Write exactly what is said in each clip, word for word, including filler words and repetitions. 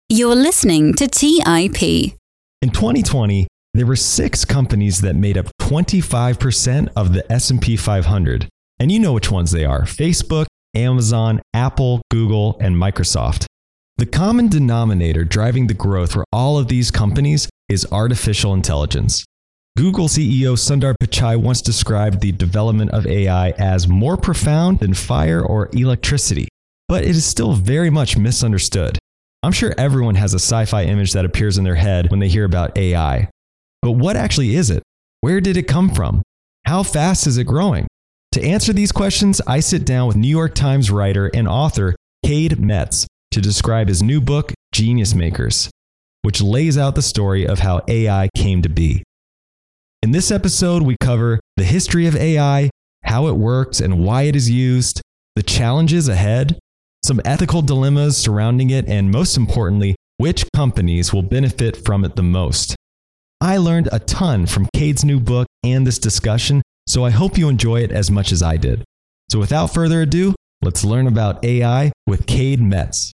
You're listening to T I P. In twenty twenty, there were six companies that made up twenty-five percent of the S and P five hundred. And you know which ones they are: Facebook, Amazon, Apple, Google, and Microsoft. The common denominator driving the growth for all of these companies is artificial intelligence. Google C E O Sundar Pichai once described the development of A I as more profound than fire or electricity, but it is still very much misunderstood. I'm sure everyone has a sci-fi image that appears in their head when they hear about A I. But what actually is it? Where did it come from? How fast is it growing? To answer these questions, I sit down with New York Times writer and author Cade Metz to describe his new book, Genius Makers, which lays out the story of how A I came to be. In this episode, we cover the history of A I, how it works and why it is used, the challenges ahead, some ethical dilemmas surrounding it, and most importantly, which companies will benefit from it the most. I learned a ton from Cade's new book and this discussion, so I hope you enjoy it as much as I did. So without further ado, let's learn about A I with Cade Metz.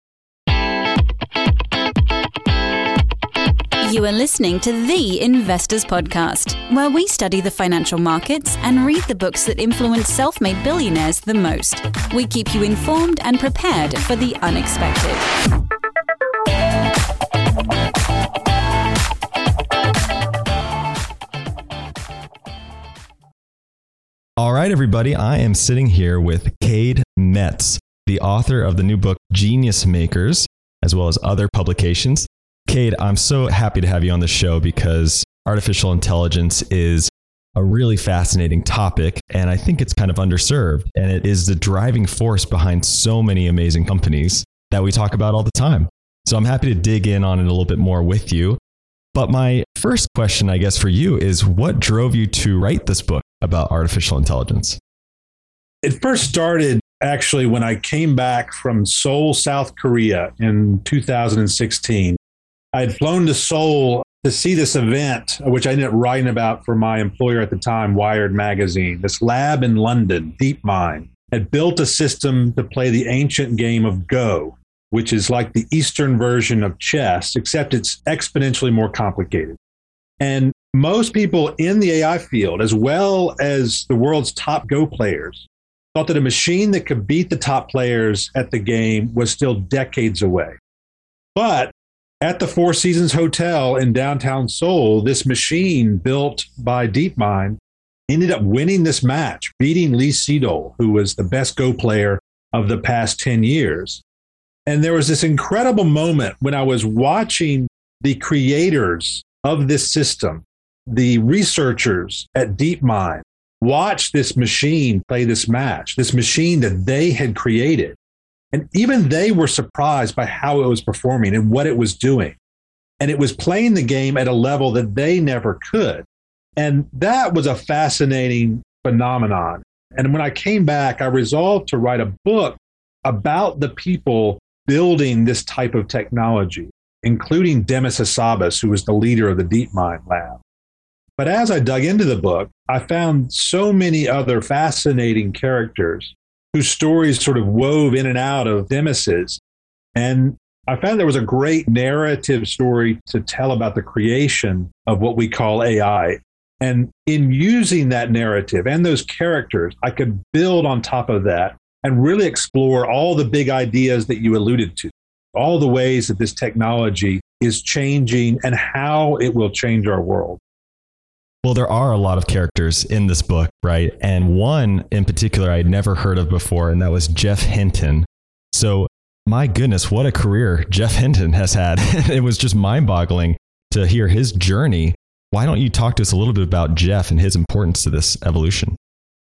You are listening to The Investors Podcast, where we study the financial markets and read the books that influence self-made billionaires the most. We keep you informed and prepared for the unexpected. All right, everybody, I am sitting here with Cade Metz, the author of the new book, Genius Makers, as well as other publications. Cade, I'm so happy to have you on the show because artificial intelligence is a really fascinating topic, and I think it's kind of underserved, and it is the driving force behind so many amazing companies that we talk about all the time. So I'm happy to dig in on it a little bit more with you. But my first question, I guess, for you is what drove you to write this book about artificial intelligence? It first started actually when I came back from Seoul, South Korea in two thousand sixteen. I had flown to Seoul to see this event, which I ended up writing about for my employer at the time, Wired Magazine. This lab in London, DeepMind, had built a system to play the ancient game of Go, which is like the Eastern version of chess, except it's exponentially more complicated. And most people in the A I field, as well as the world's top Go players, thought that a machine that could beat the top players at the game was still decades away. But at the Four Seasons Hotel in downtown Seoul, this machine built by DeepMind ended up winning this match, beating Lee Sedol, who was the best Go player of the past ten years. And there was this incredible moment when I was watching the creators of this system, the researchers at DeepMind, watch this machine play this match, this machine that they had created. And even they were surprised by how it was performing and what it was doing. And it was playing the game at a level that they never could. And that was a fascinating phenomenon. And when I came back, I resolved to write a book about the people building this type of technology, including Demis Hassabis, who was the leader of the DeepMind lab. But as I dug into the book, I found so many other fascinating characters whose stories sort of wove in and out of Demis's. And I found there was a great narrative story to tell about the creation of what we call A I. And in using that narrative and those characters, I could build on top of that and really explore all the big ideas that you alluded to, all the ways that this technology is changing and how it will change our world. Well, there are a lot of characters in this book, right? And one in particular I'd never heard of before, and that was Geoff Hinton. So my goodness, what a career Geoff Hinton has had. It was just mind-boggling to hear his journey. Why don't you talk to us a little bit about Geoff and his importance to this evolution?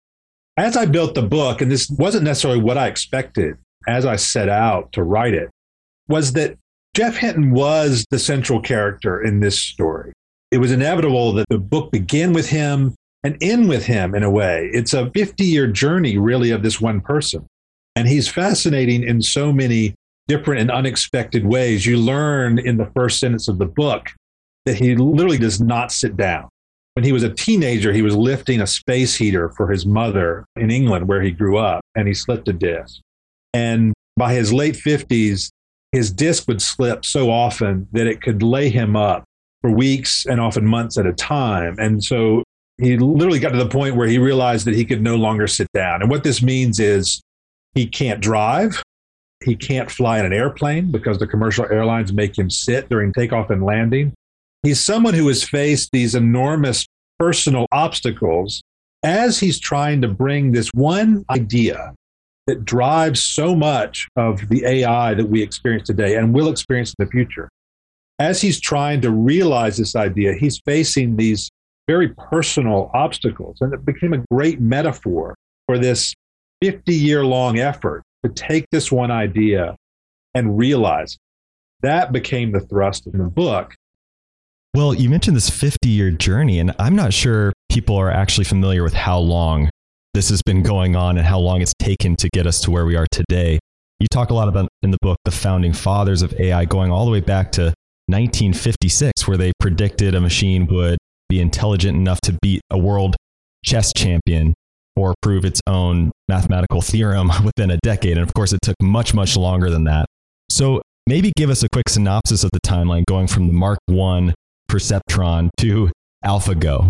As I built the book, and this wasn't necessarily what I expected as I set out to write it, was that Geoff Hinton was the central character in this story. It was inevitable that the book begin with him and end with him in a way. It's a fifty-year journey, really, of this one person. And he's fascinating in so many different and unexpected ways. You learn in the first sentence of the book that he literally does not sit down. When he was a teenager, he was lifting a space heater for his mother in England, where he grew up, and he slipped a disc. And by his late fifties, his disk would slip so often that it could lay him up for weeks and often months at a time. And so he literally got to the point where he realized that he could no longer sit down. And what this means is he can't drive. He can't fly in an airplane because the commercial airlines make him sit during takeoff and landing. He's someone who has faced these enormous personal obstacles as he's trying to bring this one idea that drives so much of the A I that we experience today and will experience in the future. As he's trying to realize this idea, he's facing these very personal obstacles. And it became a great metaphor for this fifty-year-long effort to take this one idea and realize it. That became the thrust of the book. Well, you mentioned this fifty-year journey, and I'm not sure people are actually familiar with how long this has been going on and how long it's taken to get us to where we are today. You talk a lot about in the book the founding fathers of A I, going all the way back to nineteen fifty-six, where they predicted a machine would be intelligent enough to beat a world chess champion or prove its own mathematical theorem within a decade. And of course, it took much, much longer than that. So maybe give us a quick synopsis of the timeline going from the Mark one Perceptron to AlphaGo.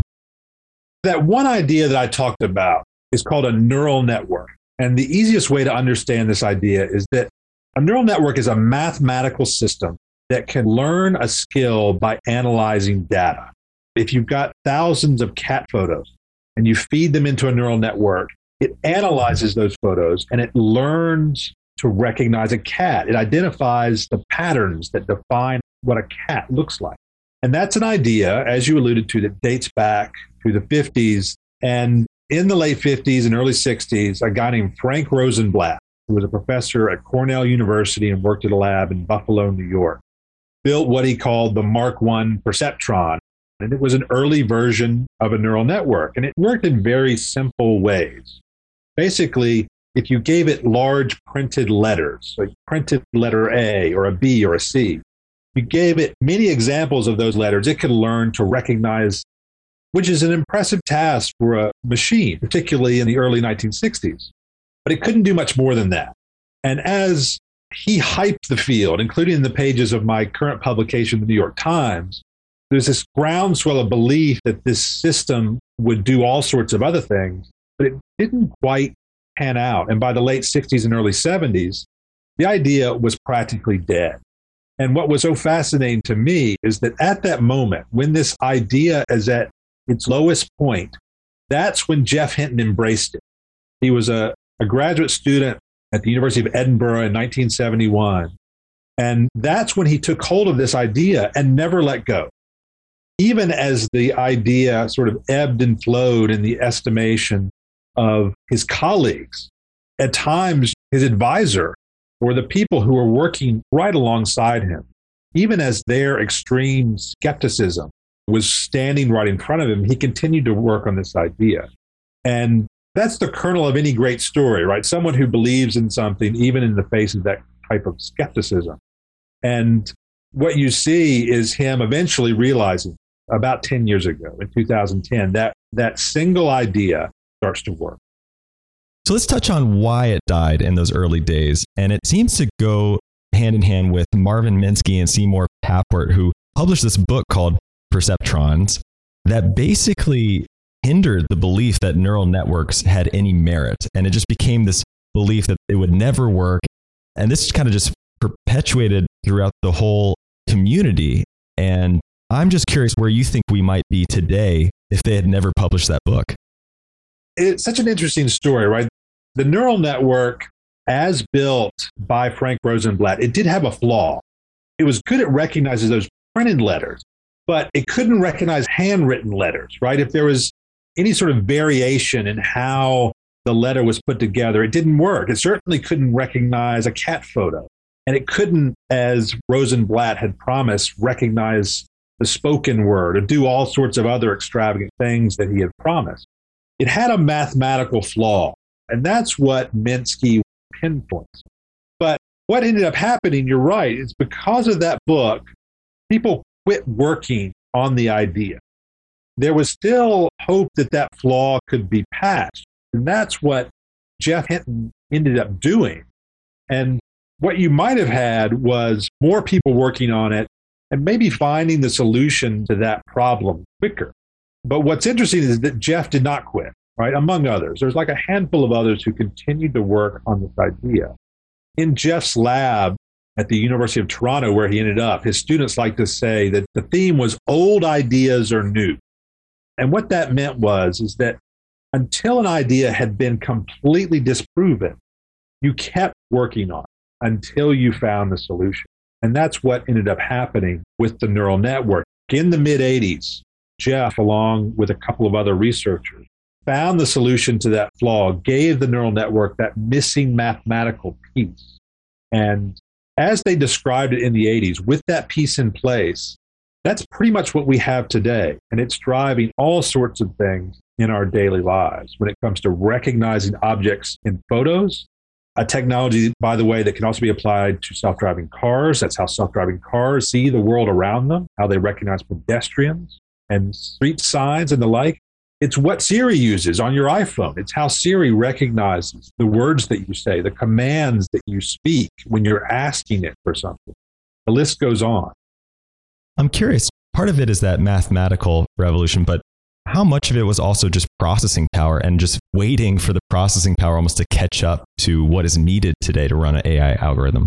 That one idea that I talked about is called a neural network. And the easiest way to understand this idea is that a neural network is a mathematical system that can learn a skill by analyzing data. If you've got thousands of cat photos and you feed them into a neural network, it analyzes those photos and it learns to recognize a cat. It identifies the patterns that define what a cat looks like. And that's an idea, as you alluded to, that dates back to the fifties. And in the late fifties and early sixties, a guy named Frank Rosenblatt, who was a professor at Cornell University and worked at a lab in Buffalo, New York, built what he called the Mark one Perceptron. And it was an early version of a neural network. And it worked in very simple ways. Basically, if you gave it large printed letters, like printed letter A or a B or a C, you gave it many examples of those letters, it could learn to recognize, which is an impressive task for a machine, particularly in the early nineteen sixties. But it couldn't do much more than that. And as he hyped the field, including in the pages of my current publication, the New York Times, there's this groundswell of belief that this system would do all sorts of other things, but it didn't quite pan out. And by the late sixties and early seventies, the idea was practically dead. And what was so fascinating to me is that at that moment, when this idea is at its lowest point, that's when Geoff Hinton embraced it. He was a, a graduate student at the University of Edinburgh in nineteen seventy-one. And that's when he took hold of this idea and never let go. Even as the idea sort of ebbed and flowed in the estimation of his colleagues, at times his advisor or the people who were working right alongside him, even as their extreme skepticism was standing right in front of him, he continued to work on this idea. And that's the kernel of any great story, right? Someone who believes in something, even in the face of that type of skepticism. And what you see is him eventually realizing about ten years ago, in two thousand ten, that that single idea starts to work. So let's touch on why it died in those early days. And it seems to go hand in hand with Marvin Minsky and Seymour Papert, who published this book called Perceptrons that basically hindered the belief that neural networks had any merit. And it just became this belief that it would never work. And this kind of just perpetuated throughout the whole community. And I'm just curious where you think we might be today if they had never published that book. It's such an interesting story, right? The neural network, as built by Frank Rosenblatt, it did have a flaw. It was good at recognizing those printed letters, but it couldn't recognize handwritten letters, right? If there was any sort of variation in how the letter was put together, it didn't work. It certainly couldn't recognize a cat photo. And it couldn't, as Rosenblatt had promised, recognize the spoken word or do all sorts of other extravagant things that he had promised. It had a mathematical flaw, and that's what Minsky pinpoints. But what ended up happening, you're right, is because of that book, people quit working on the idea. There was still hope that that flaw could be patched, and that's what Geoff Hinton ended up doing. And what you might have had was more people working on it and maybe finding the solution to that problem quicker. But what's interesting is that Jeff did not quit, right? Among others. There's like a handful of others who continued to work on this idea. In Jeff's lab at the University of Toronto, where he ended up, his students like to say that the theme was old ideas are new. And what that meant was is that until an idea had been completely disproven, you kept working on it until you found the solution. And that's what ended up happening with the neural network. In the mid eighties, Jeff, along with a couple of other researchers, found the solution to that flaw, gave the neural network that missing mathematical piece. And as they described it in the eighties, with that piece in place, that's pretty much what we have today. And it's driving all sorts of things in our daily lives when it comes to recognizing objects in photos, a technology, by the way, that can also be applied to self-driving cars. That's how self-driving cars see the world around them, how they recognize pedestrians and street signs and the like. It's what Siri uses on your iPhone. It's how Siri recognizes the words that you say, the commands that you speak when you're asking it for something. The list goes on. I'm curious, part of it is that mathematical revolution, but how much of it was also just processing power and just waiting for the processing power almost to catch up to what is needed today to run an A I algorithm?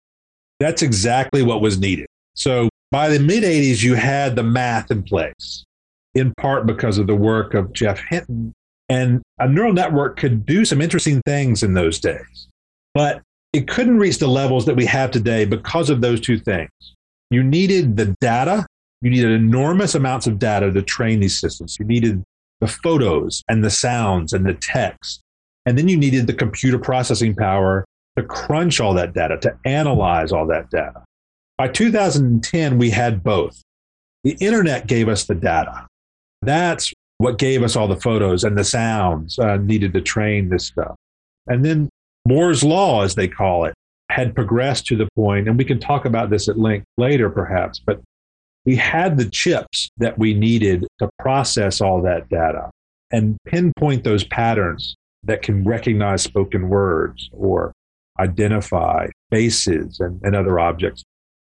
That's exactly what was needed. So by the mid eighties, you had the math in place, in part because of the work of Geoff Hinton. And a neural network could do some interesting things in those days. But it couldn't reach the levels that we have today because of those two things. You needed the data. You needed enormous amounts of data to train these systems. You needed the photos and the sounds and the text. And then you needed the computer processing power to crunch all that data, to analyze all that data. By two thousand ten, we had both. The internet gave us the data. That's what gave us all the photos and the sounds uh, needed to train this stuff. And then Moore's Law, as they call it, had progressed to the point, and we can talk about this at length later perhaps, but we had the chips that we needed to process all that data and pinpoint those patterns that can recognize spoken words or identify faces and, and other objects.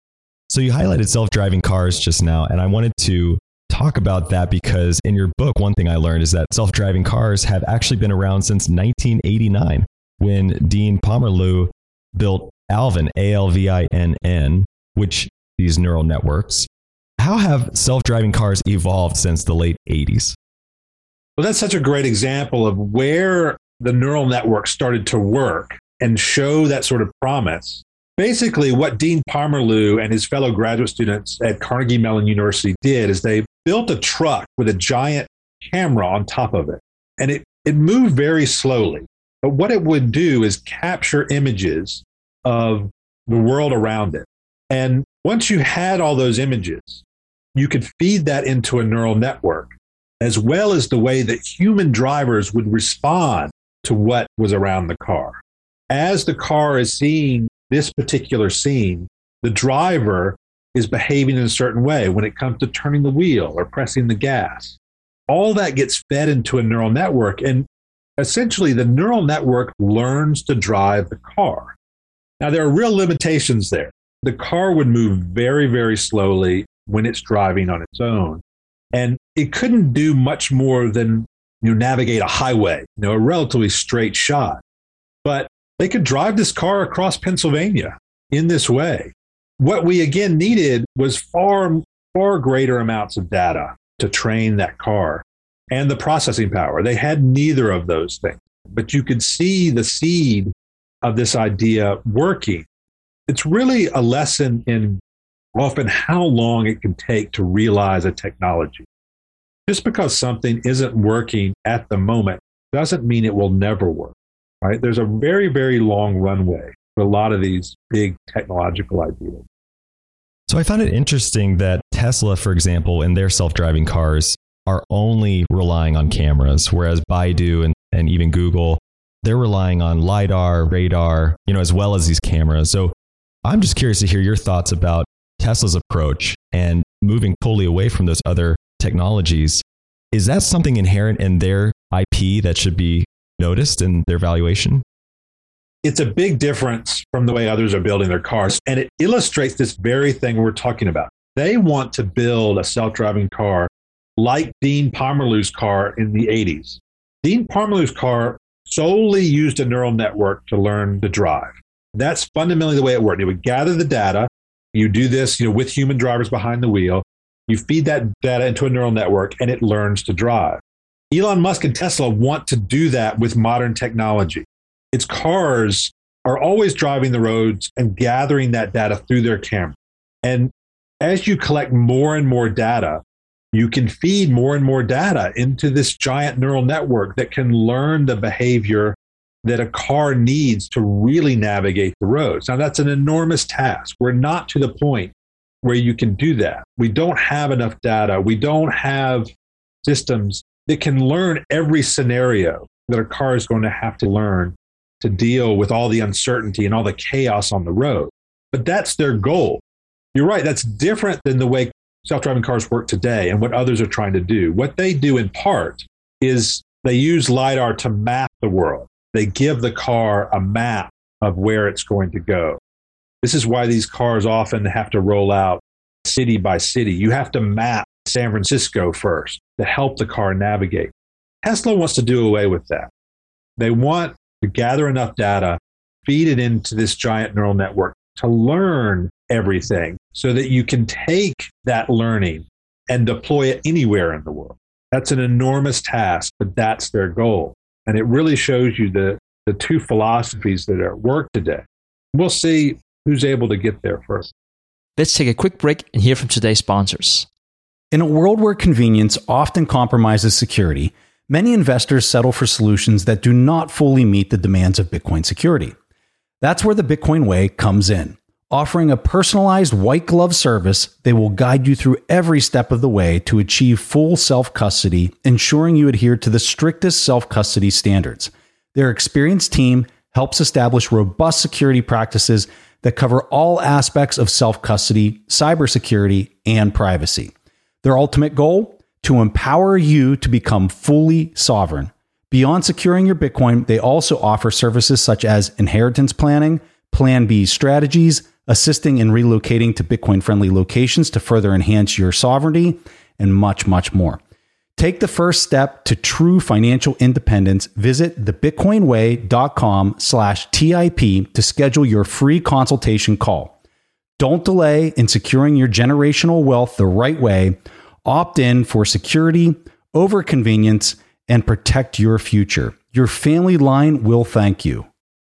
So you highlighted self-driving cars just now, and I wanted to talk about that because in your book, one thing I learned is that self-driving cars have actually been around since nineteen eighty-nine when Dean Pomerleau built Alvin, A L V I N N, which these neural networks. How have self-driving cars evolved since the late eighties? Well, that's such a great example of where the neural network started to work and show that sort of promise. Basically, what Dean Pomerleau and his fellow graduate students at Carnegie Mellon University did is they built a truck with a giant camera on top of it. And it, it moved very slowly. But what it would do is capture images of the world around it. And once you had all those images, you could feed that into a neural network, as well as the way that human drivers would respond to what was around the car. As the car is seeing this particular scene, the driver is behaving in a certain way when it comes to turning the wheel or pressing the gas. All that gets fed into a neural network, and essentially the neural network learns to drive the car. Now, there are real limitations there. The car would move very, very slowly when it's driving on its own. And it couldn't do much more than you know, navigate a highway, you know, a relatively straight shot. But they could drive this car across Pennsylvania in this way. What we again needed was far, far greater amounts of data to train that car and the processing power. They had neither of those things, but you could see the seed of this idea working. It's really a lesson in often how long it can take to realize a technology. Just because something isn't working at the moment doesn't mean it will never work, right? There's a very, very long runway for a lot of these big technological ideas. So I found it interesting that Tesla, for example, in their self-driving cars are only relying on cameras, whereas Baidu and, and even Google, they're relying on LiDAR, radar, you know, as well as these cameras. So I'm just curious to hear your thoughts about Tesla's approach and moving totally away from those other technologies. Is that something inherent in their I P that should be noticed in their valuation? It's a big difference from the way others are building their cars. And it illustrates this very thing we're talking about. They want to build a self-driving car like Dean Pomerleau's car in the eighties. Dean Pomerleau's car solely used a neural network to learn to drive. That's fundamentally the way it worked. It would gather the data. You do this, you know, with human drivers behind the wheel. You feed that data into a neural network, and it learns to drive. Elon Musk and Tesla want to do that with modern technology. Its cars are always driving the roads and gathering that data through their camera. And as you collect more and more data, you can feed more and more data into this giant neural network that can learn the behavior that a car needs to really navigate the roads. Now, that's an enormous task. We're not to the point where you can do that. We don't have enough data. We don't have systems that can learn every scenario that a car is going to have to learn to deal with all the uncertainty and all the chaos on the road. But that's their goal. You're right. That's different than the way self-driving cars work today and what others are trying to do. What they do in part is they use LiDAR to map the world. They give the car a map of where it's going to go. This is why these cars often have to roll out city by city. You have to map San Francisco first to help the car navigate. Tesla wants to do away with that. They want to gather enough data, feed it into this giant neural network to learn everything so that you can take that learning and deploy it anywhere in the world. That's an enormous task, but that's their goal. And it really shows you the, the two philosophies that are at work today. We'll see who's able to get there first. Let's take a quick break and hear from today's sponsors. In a world where convenience often compromises security, many investors settle for solutions that do not fully meet the demands of Bitcoin security. That's where the Bitcoin Way comes in. Offering a personalized white glove service, they will guide you through every step of the way to achieve full self-custody, ensuring you adhere to the strictest self-custody standards. Their experienced team helps establish robust security practices that cover all aspects of self-custody, cybersecurity, and privacy. Their ultimate goal? To empower you to become fully sovereign. Beyond securing your Bitcoin, they also offer services such as inheritance planning, Plan B strategies, assisting in relocating to Bitcoin-friendly locations to further enhance your sovereignty, and much, much more. Take the first step to true financial independence. Visit thebitcoinway.com slash TIP to schedule your free consultation call. Don't delay in securing your generational wealth the right way. Opt in for security over convenience and protect your future. Your family line will thank you.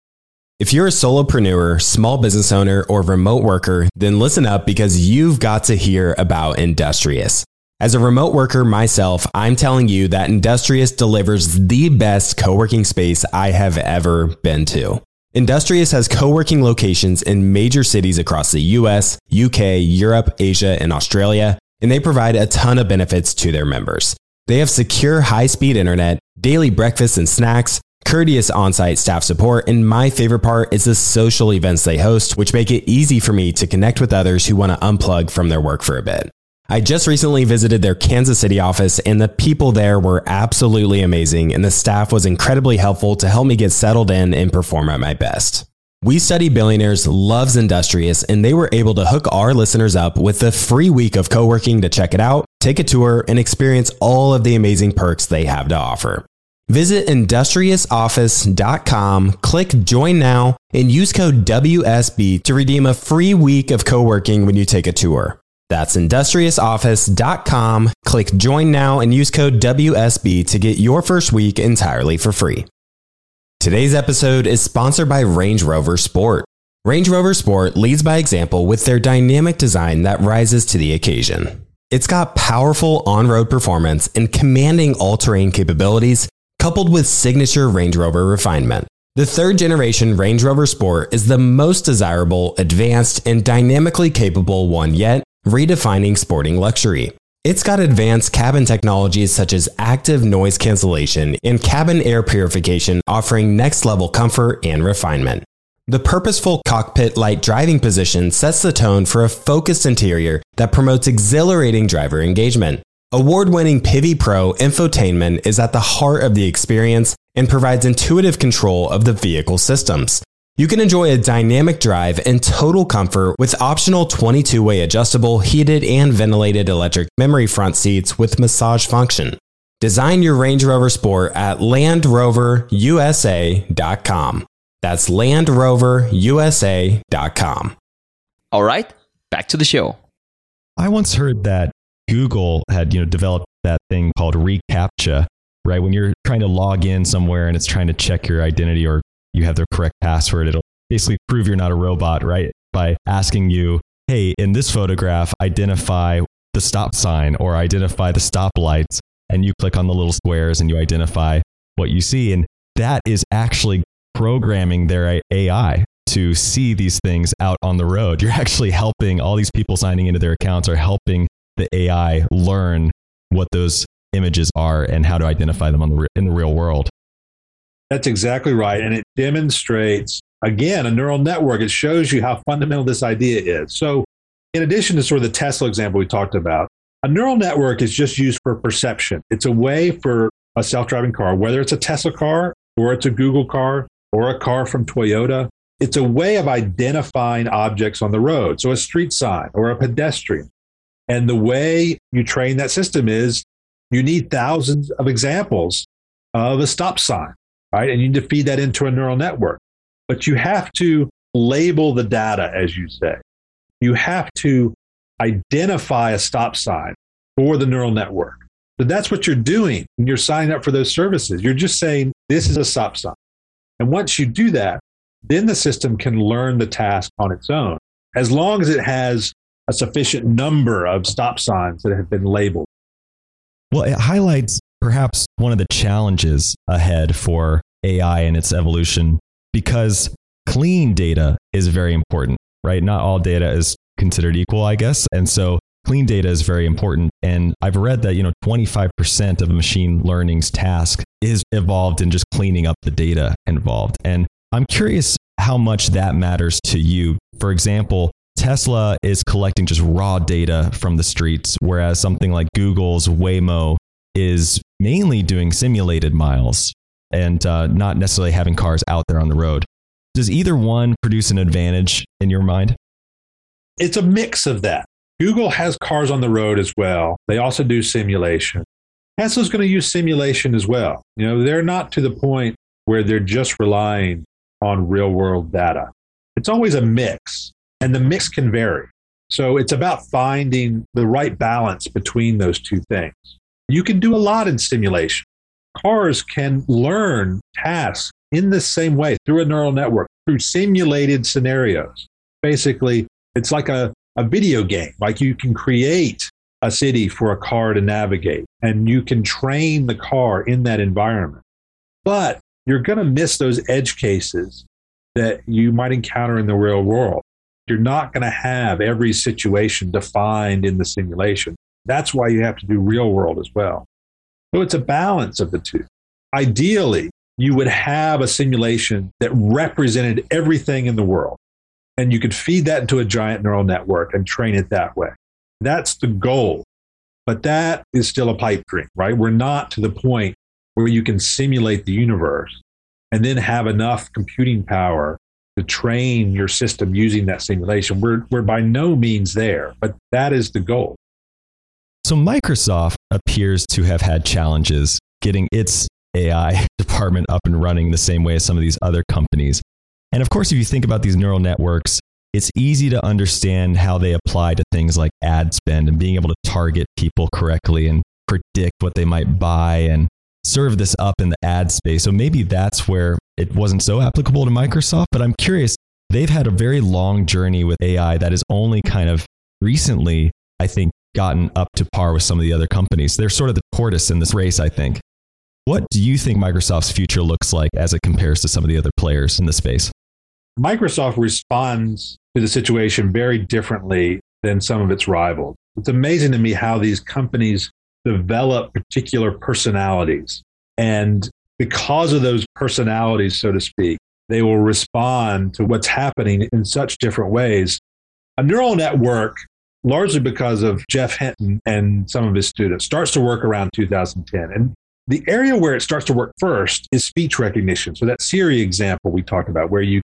If you're a solopreneur, small business owner, or remote worker, then listen up because you've got to hear about Industrious. As a remote worker myself, I'm telling you that Industrious delivers the best co-working space I have ever been to. Industrious has co-working locations in major cities across the U S, U K, Europe, Asia, and Australia, and they provide a ton of benefits to their members. They have secure high-speed internet, daily breakfasts and snacks, courteous on-site staff support, and my favorite part is the social events they host, which make it easy for me to connect with others who want to unplug from their work for a bit. I just recently visited their Kansas City office, and the people there were absolutely amazing, and the staff was incredibly helpful to help me get settled in and perform at my best. We Study Billionaires loves Industrious, and they were able to hook our listeners up with a free week of co-working to check it out, take a tour, and experience all of the amazing perks they have to offer. Visit industrious office dot com, click Join Now, and use code W S B to redeem a free week of co-working when you take a tour. That's industrious office dot com, click Join Now, and use code W S B to get your first week entirely for free. Today's episode is sponsored by Range Rover Sport. Range Rover Sport leads by example with their dynamic design that rises to the occasion. It's got powerful on-road performance and commanding all-terrain capabilities, coupled with signature Range Rover refinement. The third generation Range Rover Sport is the most desirable, advanced, and dynamically capable one yet, redefining sporting luxury. It's got advanced cabin technologies such as active noise cancellation and cabin air purification, offering next-level comfort and refinement. The purposeful cockpit light driving position sets the tone for a focused interior that promotes exhilarating driver engagement. Award-winning Pivi Pro infotainment is at the heart of the experience and provides intuitive control of the vehicle systems. You can enjoy a dynamic drive and total comfort with optional twenty-two way adjustable, heated and ventilated electric memory front seats with massage function. Design your Range Rover Sport at land rover u s a dot com. That's land rover u s a dot com. All right, back to the show. I once heard that Google had, you know, developed that thing called reCAPTCHA, right? When you're trying to log in somewhere and it's trying to check your identity or you have the correct password, it'll basically prove you're not a robot, right? By asking you, hey, in this photograph, identify the stop sign or identify the stoplights. And you click on the little squares and you identify what you see. And that is actually programming their A I to see these things out on the road. You're actually helping all these people signing into their accounts are helping the A I learn what those images are and how to identify them on the, in the real world. That's exactly right. And it demonstrates, again, a neural network. It shows you how fundamental this idea is. So in addition to sort of the Tesla example we talked about, a neural network is just used for perception. It's a way for a self-driving car, whether it's a Tesla car or it's a Google car or a car from Toyota, it's a way of identifying objects on the road. So a street sign or a pedestrian. And the way you train that system is you need thousands of examples of a stop sign, right? And you need to feed that into a neural network. But you have to label the data, as you say. You have to identify a stop sign for the neural network. So that's what you're doing when you're signing up for those services. You're just saying, this is a stop sign. And once you do that, then the system can learn the task on its own, as long as it has a sufficient number of stop signs that have been labeled. Well, it highlights perhaps one of the challenges ahead for A I and its evolution, because clean data is very important, right? Not all data is considered equal, I guess. And so clean data is very important. And I've read that, you know, twenty-five percent of machine learning's task is evolved in just cleaning up the data involved. And I'm curious how much that matters to you. For example, Tesla is collecting just raw data from the streets, whereas something like Google's Waymo is mainly doing simulated miles and uh, not necessarily having cars out there on the road. Does either one produce an advantage in your mind? It's a mix of that. Google has cars on the road as well. They also do simulation. Tesla's going to use simulation as well. You know, they're not to the point where they're just relying on real world data. It's always a mix, and the mix can vary. So it's about finding the right balance between those two things. You can do a lot in simulation. Cars can learn tasks in the same way through a neural network, through simulated scenarios. Basically, it's like a, a video game. Like you can create a city for a car to navigate, and you can train the car in that environment. But you're going to miss those edge cases that you might encounter in the real world. You're not going to have every situation defined in the simulation. That's why you have to do real world as well. So it's a balance of the two. Ideally, you would have a simulation that represented everything in the world, and you could feed that into a giant neural network and train it that way. That's the goal. But that is still a pipe dream, right? We're not to the point where you can simulate the universe and then have enough computing power to train your system using that simulation. We're, we're by no means there, but that is the goal. So Microsoft appears to have had challenges getting its A I department up and running the same way as some of these other companies. And of course, if you think about these neural networks, it's easy to understand how they apply to things like ad spend and being able to target people correctly and predict what they might buy and serve this up in the ad space. So maybe that's where it wasn't so applicable to Microsoft, but I'm curious, they've had a very long journey with A I that is only kind of recently, I think, gotten up to par with some of the other companies. They're sort of the tortoise in this race, I think. What do you think Microsoft's future looks like as it compares to some of the other players in the space? Microsoft responds to the situation very differently than some of its rivals. It's amazing to me how these companies develop particular personalities. And because of those personalities, so to speak, they will respond to what's happening in such different ways. A neural network, largely because of Jeff Hinton and some of his students, starts to work around two thousand ten. And the area where it starts to work first is speech recognition. So that Siri example we talked about, where you can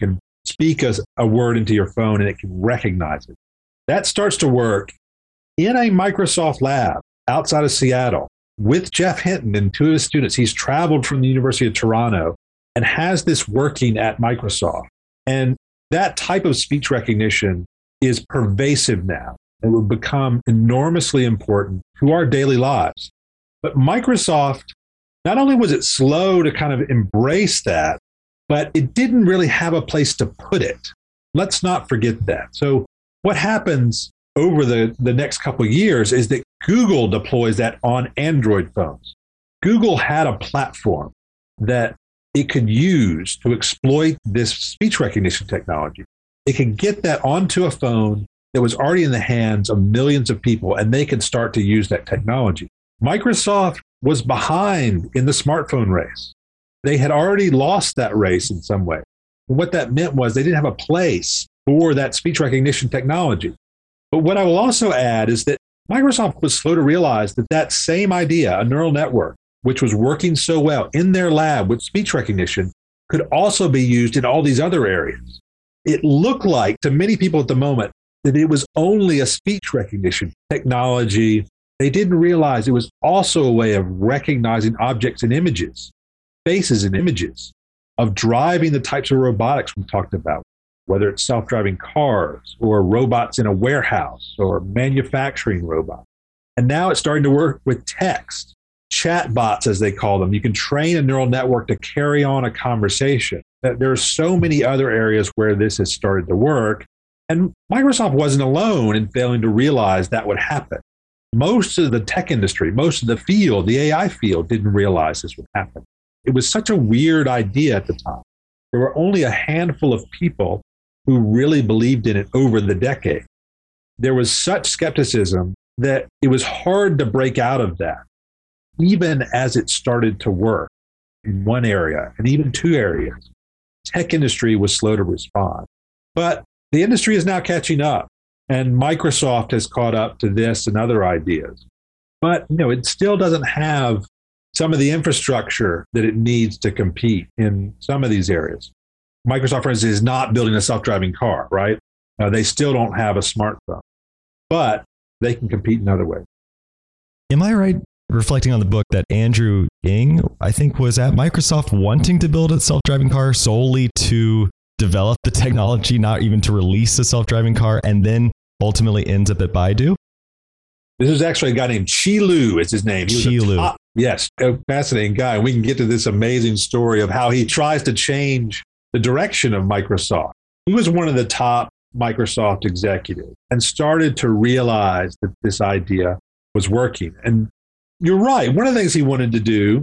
speak a, a word into your phone and it can recognize it. That starts to work in a Microsoft lab outside of Seattle with Jeff Hinton and two of his students. He's traveled from the University of Toronto and has this working at Microsoft. And that type of speech recognition is pervasive now. It will become enormously important to our daily lives. But Microsoft, not only was it slow to kind of embrace that, but it didn't really have a place to put it. Let's not forget that. So what happens over the, the next couple of years is that Google deploys that on Android phones. Google had a platform that it could use to exploit this speech recognition technology. It could get that onto a phone that was already in the hands of millions of people, and they could start to use that technology. Microsoft was behind in the smartphone race. They had already lost that race in some way. And what that meant was they didn't have a place for that speech recognition technology. But what I will also add is that Microsoft was slow to realize that that same idea, a neural network, which was working so well in their lab with speech recognition, could also be used in all these other areas. It looked like to many people at the moment that it was only a speech recognition technology. They didn't realize it was also a way of recognizing objects and images, faces and images, of driving the types of robotics we talked about, whether it's self-driving cars or robots in a warehouse or manufacturing robots. And now it's starting to work with text, chat bots, as they call them. You can train a neural network to carry on a conversation. There are so many other areas where this has started to work. And Microsoft wasn't alone in failing to realize that would happen. Most of the tech industry, most of the field, the A I field, didn't realize this would happen. It was such a weird idea at the time. There were only a handful of people who really believed in it over the decade. There was such skepticism that it was hard to break out of that, even as it started to work in one area and even two areas. Tech industry was slow to respond. But the industry is now catching up, and Microsoft has caught up to this and other ideas. But you know, it still doesn't have some of the infrastructure that it needs to compete in some of these areas. Microsoft, for instance, is not building a self-driving car, right? Uh, they still don't have a smartphone, but they can compete in other ways. Am I right, reflecting on the book, that Andrew Ng, I think, was at Microsoft wanting to build a self-driving car solely to develop the technology, not even to release a self-driving car, and then ultimately ends up at Baidu? This is actually a guy named Qi Lu, is his name. He was Qi Lu. Top, yes, a fascinating guy. We can get to this amazing story of how he tries to change the direction of Microsoft. He was one of the top Microsoft executives and started to realize that this idea was working. And you're right. One of the things he wanted to do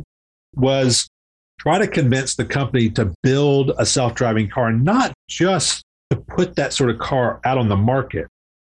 was try to convince the company to build a self-driving car, not just to put that sort of car out on the market,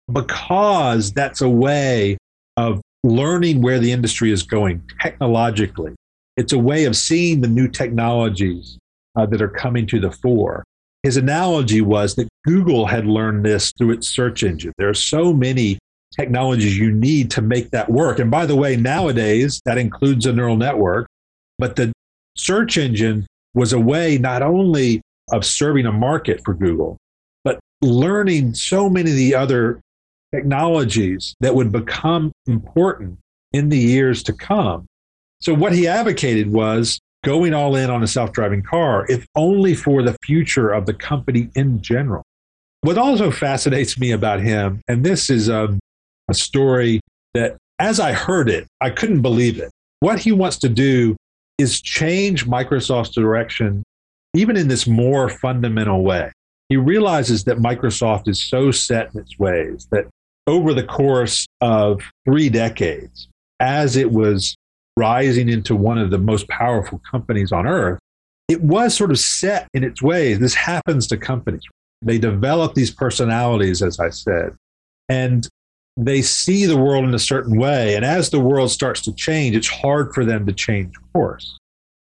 because that's a way of learning where the industry is going technologically. It's a way of seeing the new technologies uh, that are coming to the fore. His analogy was that Google had learned this through its search engine. There are so many technologies you need to make that work. And by the way, nowadays, that includes a neural network, but the search engine was a way not only of serving a market for Google, but learning so many of the other technologies that would become important in the years to come. So what he advocated was going all in on a self-driving car, if only for the future of the company in general. What also fascinates me about him, and this is a, a story that as I heard it, I couldn't believe it. What he wants to do is change Microsoft's direction, even in this more fundamental way. He realizes that Microsoft is so set in its ways that over the course of three decades, as it was rising into one of the most powerful companies on earth, it was sort of set in its ways. This happens to companies. They develop these personalities, as I said, and they see the world in a certain way. And as the world starts to change, it's hard for them to change course.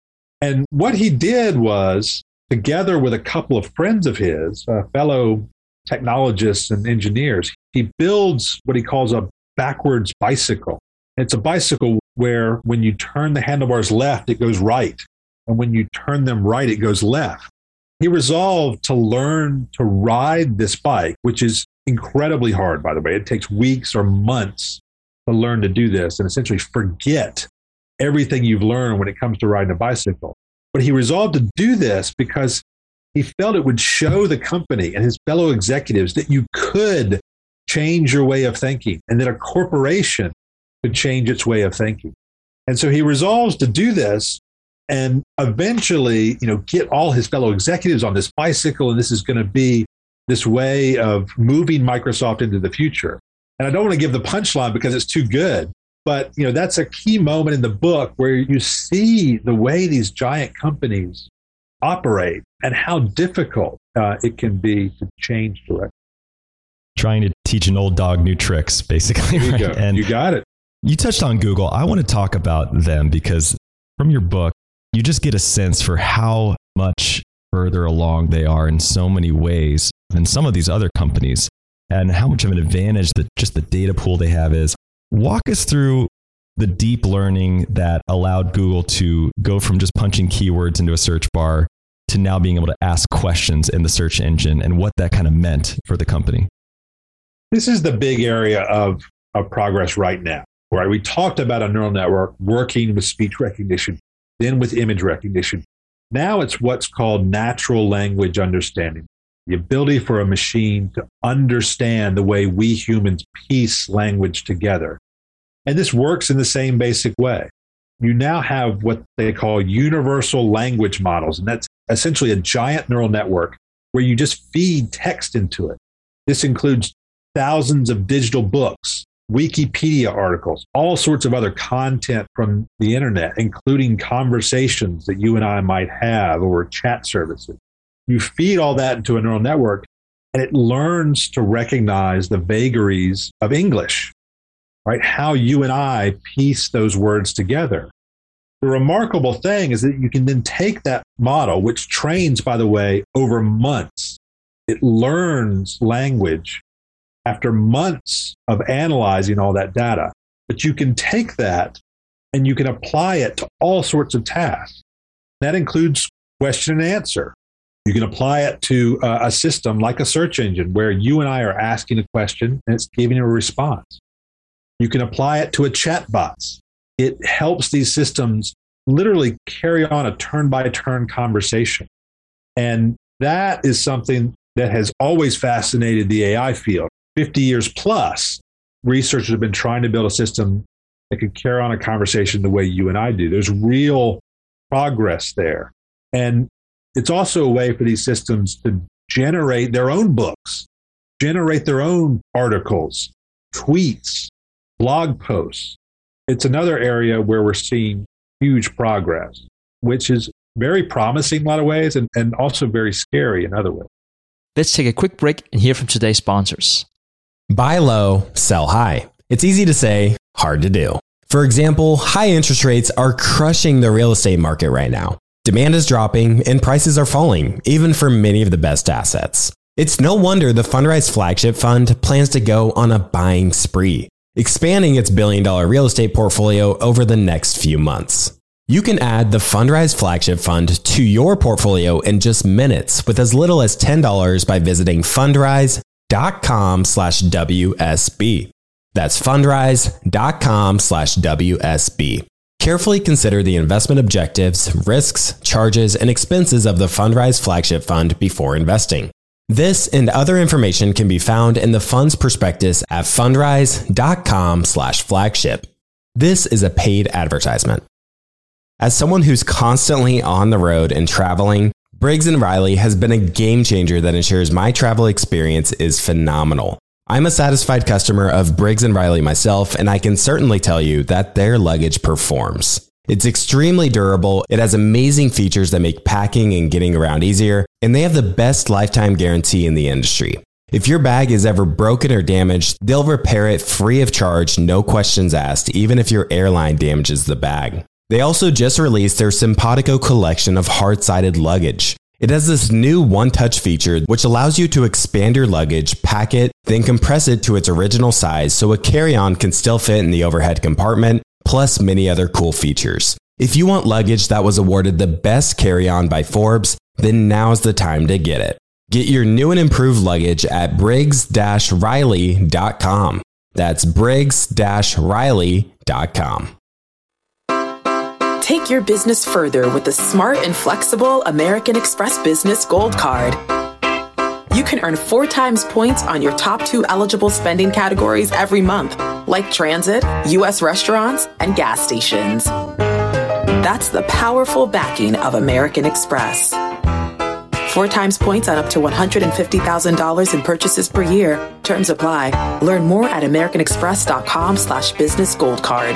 And what he did was, together with a couple of friends of his, uh, fellow technologists and engineers, he builds what he calls a backwards bicycle. It's a bicycle where when you turn the handlebars left, it goes right. And when you turn them right, it goes left. he resolved to learn to ride this bike, which is incredibly hard, by the way. It takes weeks or months to learn to do this and essentially forget everything you've learned when it comes to riding a bicycle. But he resolved to do this because he felt it would show the company and his fellow executives that you could change your way of thinking and that a corporation could change its way of thinking. And so he resolves to do this and eventually, you know, get all his fellow executives on this bicycle, and this is going to be this way of moving Microsoft into the future. And I don't want to give the punchline because it's too good, but you know, that's a key moment in the book where you see the way these giant companies operate and how difficult uh, it can be to change direction. Trying to teach an old dog new tricks, basically. There you right? go. And you got it. You touched on Google. I want to talk about them because from your book, you just get a sense for how much further along they are in so many ways than some of these other companies and how much of an advantage that just the data pool they have is. Walk us through the deep learning that allowed Google to go from just punching keywords into a search bar to now being able to ask questions in the search engine and what that kind of meant for the company. This is the big area of, of progress right now, right? We talked about a neural network working with speech recognition, then with image recognition. Now it's what's called natural language understanding, the ability for a machine to understand the way we humans piece language together. And this works in the same basic way. You now have what they call universal language models, and that's essentially a giant neural network where you just feed text into it. This includes thousands of digital books, Wikipedia articles, all sorts of other content from the internet, including conversations that you and I might have over chat services. You feed all that into a neural network, and it learns to recognize the vagaries of English, right? How you and I piece those words together. The remarkable thing is that you can then take that model, which trains, by the way, over months. It learns language after months of analyzing all that data. But you can take that and you can apply it to all sorts of tasks. That includes question and answer. You can apply it to uh, a system like a search engine where you and I are asking a question and it's giving a response. You can apply it to a chatbot. It helps these systems literally carry on a turn-by-turn conversation. And that is something that has always fascinated the A I field. fifty years plus, researchers have been trying to build a system that could carry on a conversation the way you and I do. There's real progress there. And it's also a way for these systems to generate their own books, generate their own articles, tweets, blog posts. It's another area where we're seeing huge progress, which is very promising in a lot of ways and, and also very scary in other ways. Let's take a quick break and hear from today's sponsors. Buy low, sell high. It's easy to say, hard to do. For example, high interest rates are crushing the real estate market right now. Demand is dropping and prices are falling, even for many of the best assets. It's no wonder the Fundrise Flagship Fund plans to go on a buying spree, expanding its billion dollar real estate portfolio over the next few months. You can add the Fundrise Flagship Fund to your portfolio in just minutes with as little as ten dollars by visiting fundrise.com slash WSB. That's fundrise.com slash WSB. Carefully consider the investment objectives, risks, charges, and expenses of the Fundrise Flagship Fund before investing. This and other information can be found in the fund's prospectus at fundrise.com slash flagship. This is a paid advertisement. As someone who's constantly on the road and traveling, Briggs and Riley has been a game changer that ensures my travel experience is phenomenal. I'm a satisfied customer of Briggs and Riley myself, and I can certainly tell you that their luggage performs. It's extremely durable, it has amazing features that make packing and getting around easier, and they have the best lifetime guarantee in the industry. If your bag is ever broken or damaged, they'll repair it free of charge, no questions asked, even if your airline damages the bag. They also just released their Simpatico collection of hard-sided luggage. It has this new one-touch feature which allows you to expand your luggage, pack it, then compress it to its original size so a carry-on can still fit in the overhead compartment, plus many other cool features. If you want luggage that was awarded the best carry-on by Forbes, then now's the time to get it. Get your new and improved luggage at Briggs Riley dot com. That's Briggs Riley dot com. Take your business further with the smart and flexible American Express Business Gold Card. You can earn four times points on your top two eligible spending categories every month, like transit, U S restaurants, and gas stations. That's the powerful backing of American Express. Four times points on up to one hundred fifty thousand dollars in purchases per year. Terms apply. Learn more at americanexpress.com slash business gold card.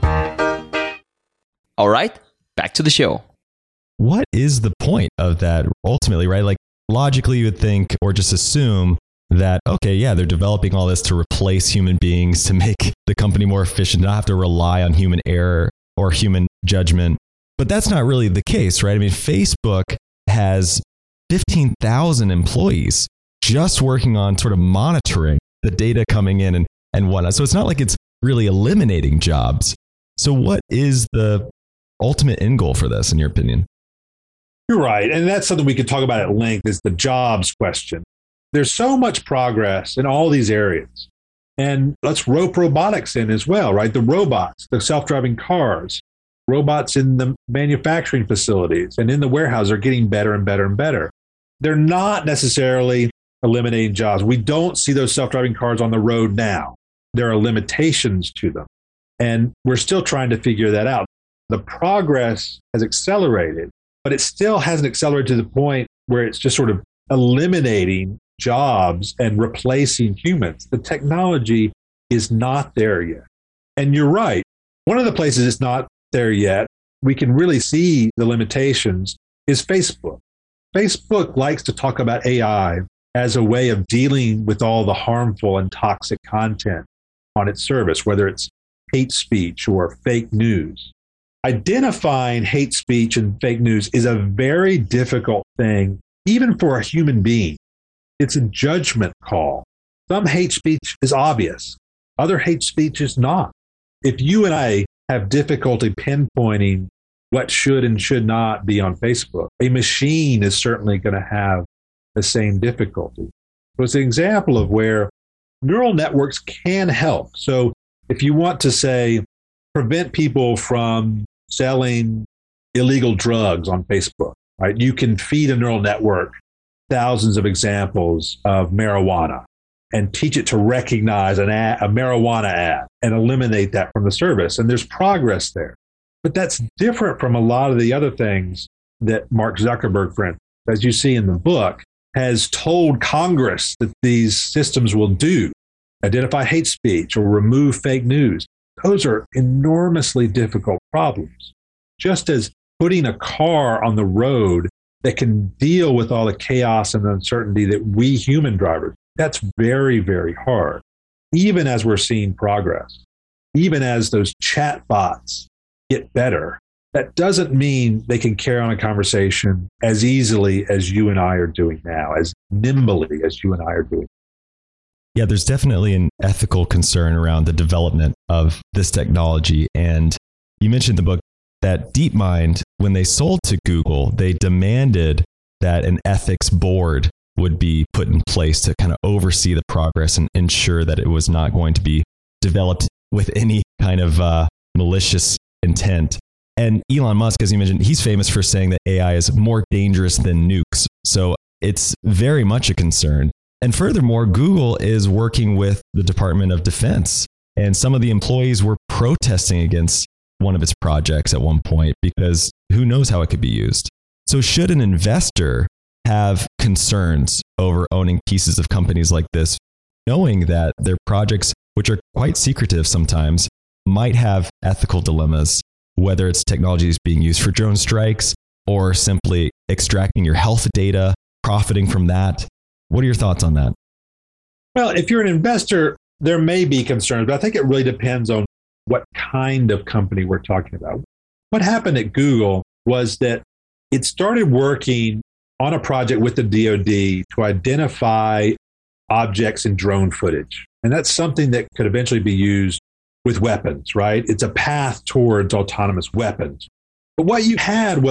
All right, back to the show. What is the point of that ultimately, right? Like logically you would think or just assume that, okay, yeah, they're developing all this to replace human beings, to make the company more efficient, not have to rely on human error or human judgment. But that's not really the case, right? I mean, Facebook has fifteen thousand employees just working on sort of monitoring the data coming in and, and whatnot. So it's not like it's really eliminating jobs. So what is the ultimate end goal for this, in your opinion? You're right. And that's something we could talk about at length, is the jobs question. There's so much progress in all these areas. And let's rope robotics in as well, right? The robots, the self-driving cars, robots in the manufacturing facilities and in the warehouse are getting better and better and better. They're not necessarily eliminating jobs. We don't see those self-driving cars on the road now. There are limitations to them. And we're still trying to figure that out. The progress has accelerated, but it still hasn't accelerated to the point where it's just sort of eliminating jobs and replacing humans. The technology is not there yet. And you're right. One of the places it's not there yet, we can really see the limitations, is Facebook. Facebook likes to talk about A I as a way of dealing with all the harmful and toxic content on its service, whether it's hate speech or fake news. Identifying hate speech and fake news is a very difficult thing, even for a human being. It's a judgment call. Some hate speech is obvious. Other hate speech is not. If you and I have difficulty pinpointing what should and should not be on Facebook, a machine is certainly going to have the same difficulty. So it's an example of where neural networks can help. So if you want to say, prevent people from selling illegal drugs on Facebook, right? You can feed a neural network thousands of examples of marijuana and teach it to recognize an ad, a marijuana ad and eliminate that from the service. And there's progress there. But that's different from a lot of the other things that Mark Zuckerberg, for instance, as you see in the book, has told Congress that these systems will do. Identify hate speech or remove fake news. Those are enormously difficult problems. Just as putting a car on the road that can deal with all the chaos and uncertainty that we human drivers, that's very, very hard. Even as we're seeing progress, even as those chat bots get better, that doesn't mean they can carry on a conversation as easily as you and I are doing now, as nimbly as you and I are doing. Yeah, there's definitely an ethical concern around the development of this technology. And you mentioned in the book that DeepMind, when they sold to Google, they demanded that an ethics board would be put in place to kind of oversee the progress and ensure that it was not going to be developed with any kind of uh, malicious intent. And Elon Musk, as you mentioned, he's famous for saying that A I is more dangerous than nukes. So it's very much a concern. And furthermore, Google is working with the Department of Defense. And some of the employees were protesting against one of its projects at one point because who knows how it could be used. So should an investor have concerns over owning pieces of companies like this, knowing that their projects, which are quite secretive sometimes, might have ethical dilemmas, whether it's technologies being used for drone strikes or simply extracting your health data, profiting from that? What are your thoughts on that? Well, if you're an investor, there may be concerns, but I think it really depends on what kind of company we're talking about. What happened at Google was that it started working on a project with the D O D to identify objects in drone footage. And that's something that could eventually be used with weapons, right? It's a path towards autonomous weapons. But what you had was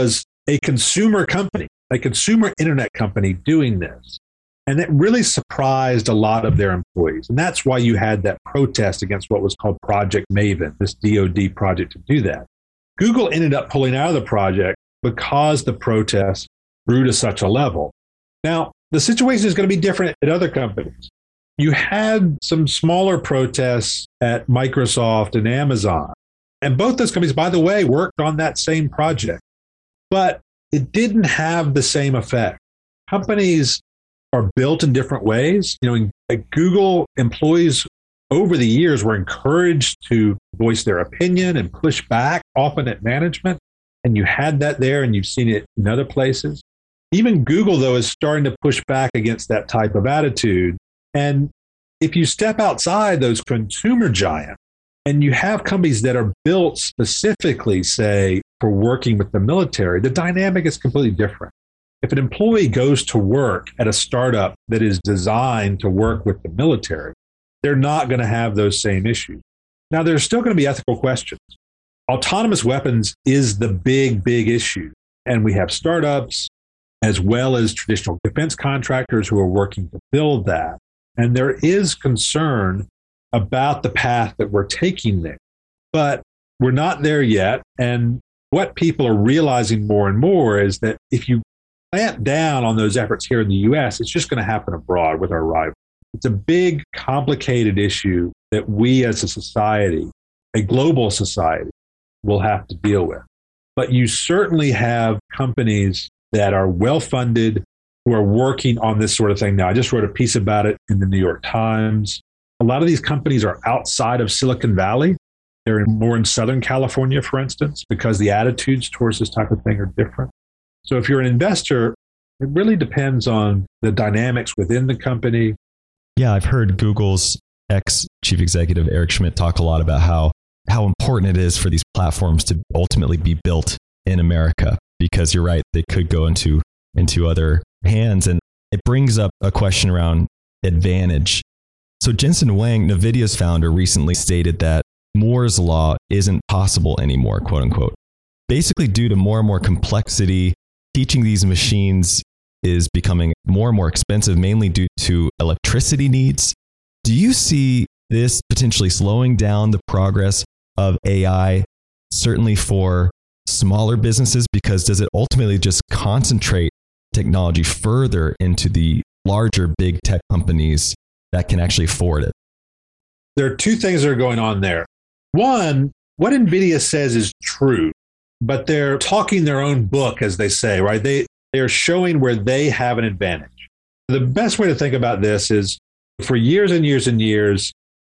a consumer company, a consumer internet company doing this. And it really surprised a lot of their employees. And that's why you had that protest against what was called Project Maven, this D O D project to do that. Google ended up pulling out of the project because the protests grew to such a level. Now, the situation is going to be different at other companies. You had some smaller protests at Microsoft and Amazon. And both those companies, by the way, worked on that same project. But it didn't have the same effect. Companies are built in different ways. You know, at Google, employees over the years were encouraged to voice their opinion and push back, often at management. And you had that there, and you've seen it in other places. Even Google, though, is starting to push back against that type of attitude. And if you step outside those consumer giants, and you have companies that are built specifically, say, for working with the military, the dynamic is completely different. If an employee goes to work at a startup that is designed to work with the military, they're not going to have those same issues. Now, there's still going to be ethical questions. Autonomous weapons is the big, big issue. And we have startups as well as traditional defense contractors who are working to build that. And there is concern about the path that we're taking there. But we're not there yet. And what people are realizing more and more is that if you clamp down on those efforts here in the U S, it's just going to happen abroad with our rivals. It's a big, complicated issue that we as a society, a global society, will have to deal with. But you certainly have companies that are well-funded who are working on this sort of thing now. I just wrote a piece about it in the New York Times. A lot of these companies are outside of Silicon Valley. They're more in Southern California, for instance, because the attitudes towards this type of thing are different. So if you're an investor, it really depends on the dynamics within the company. Yeah, I've heard Google's ex-chief executive, Eric Schmidt, talk a lot about how, how important it is for these platforms to ultimately be built in America, because you're right, they could go into, into other hands. And it brings up a question around advantage. So Jensen Huang, NVIDIA's founder, recently stated that Moore's law isn't possible anymore, quote unquote. Basically, due to more and more complexity, teaching these machines is becoming more and more expensive, mainly due to electricity needs. Do you see this potentially slowing down the progress of A I, certainly for smaller businesses? Because does it ultimately just concentrate technology further into the larger big tech companies that can actually afford it? There are two things that are going on there. One, what NVIDIA says is true, but they're talking their own book, as they say, right? They, they're showing where they have an advantage. The best way to think about this is for years and years and years,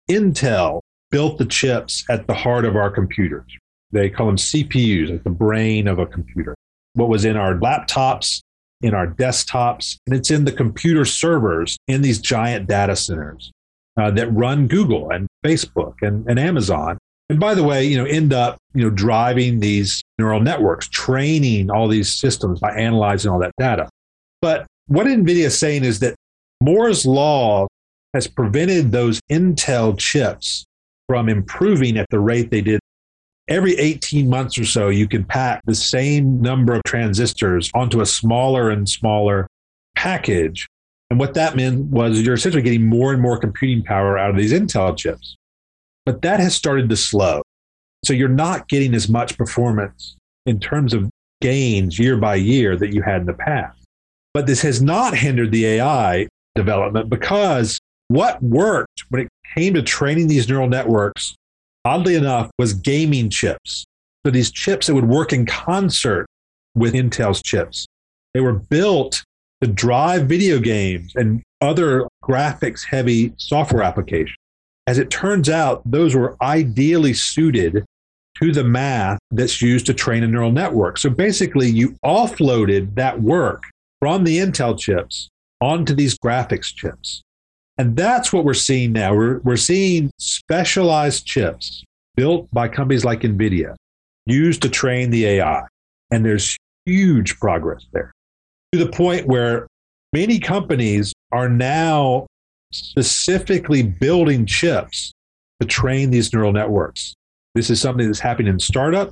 Intel built the chips at the heart of our computers. They call them C P Us, like the brain of a computer. What was in our laptops, in our desktops, and it's in the computer servers in these giant data centers uh, that run Google and Facebook and, and Amazon. And by the way, you know, end up, you know, driving these neural networks, training all these systems by analyzing all that data. But what NVIDIA is saying is that Moore's law has prevented those Intel chips from improving at the rate they did. Every eighteen months or so, you can pack the same number of transistors onto a smaller and smaller package. And what that meant was you're essentially getting more and more computing power out of these Intel chips. But that has started to slow. So you're not getting as much performance in terms of gains year by year that you had in the past. But this has not hindered the A I development, because what worked when it came to training these neural networks, oddly enough, was gaming chips. So these chips that would work in concert with Intel's chips. They were built to drive video games and other graphics-heavy software applications. As it turns out, those were ideally suited to the math that's used to train a neural network. So basically, you offloaded that work from the Intel chips onto these graphics chips. And that's what we're seeing now. We're, we're seeing specialized chips built by companies like NVIDIA used to train the A I. And there's huge progress there, to the point where many companies are now specifically building chips to train these neural networks. This is something that's happening in startups.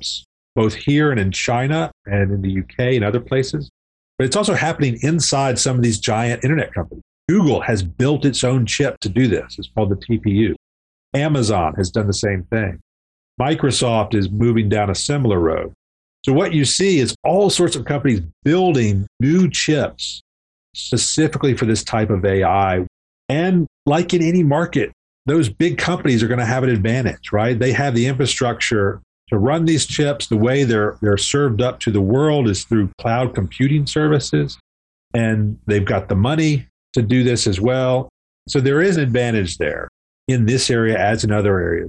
both here and in China and in the U K and other places. But it's also happening inside some of these giant internet companies. Google has built its own chip to do this. It's called the T P U. Amazon has done the same thing. Microsoft is moving down a similar road. So what you see is all sorts of companies building new chips specifically for this type of A I. And like in any market, those big companies are going to have an advantage, right? They have the infrastructure to run these chips. The way they're they're served up to the world is through cloud computing services. And they've got the money to do this as well. So there is an advantage there in this area as in other areas.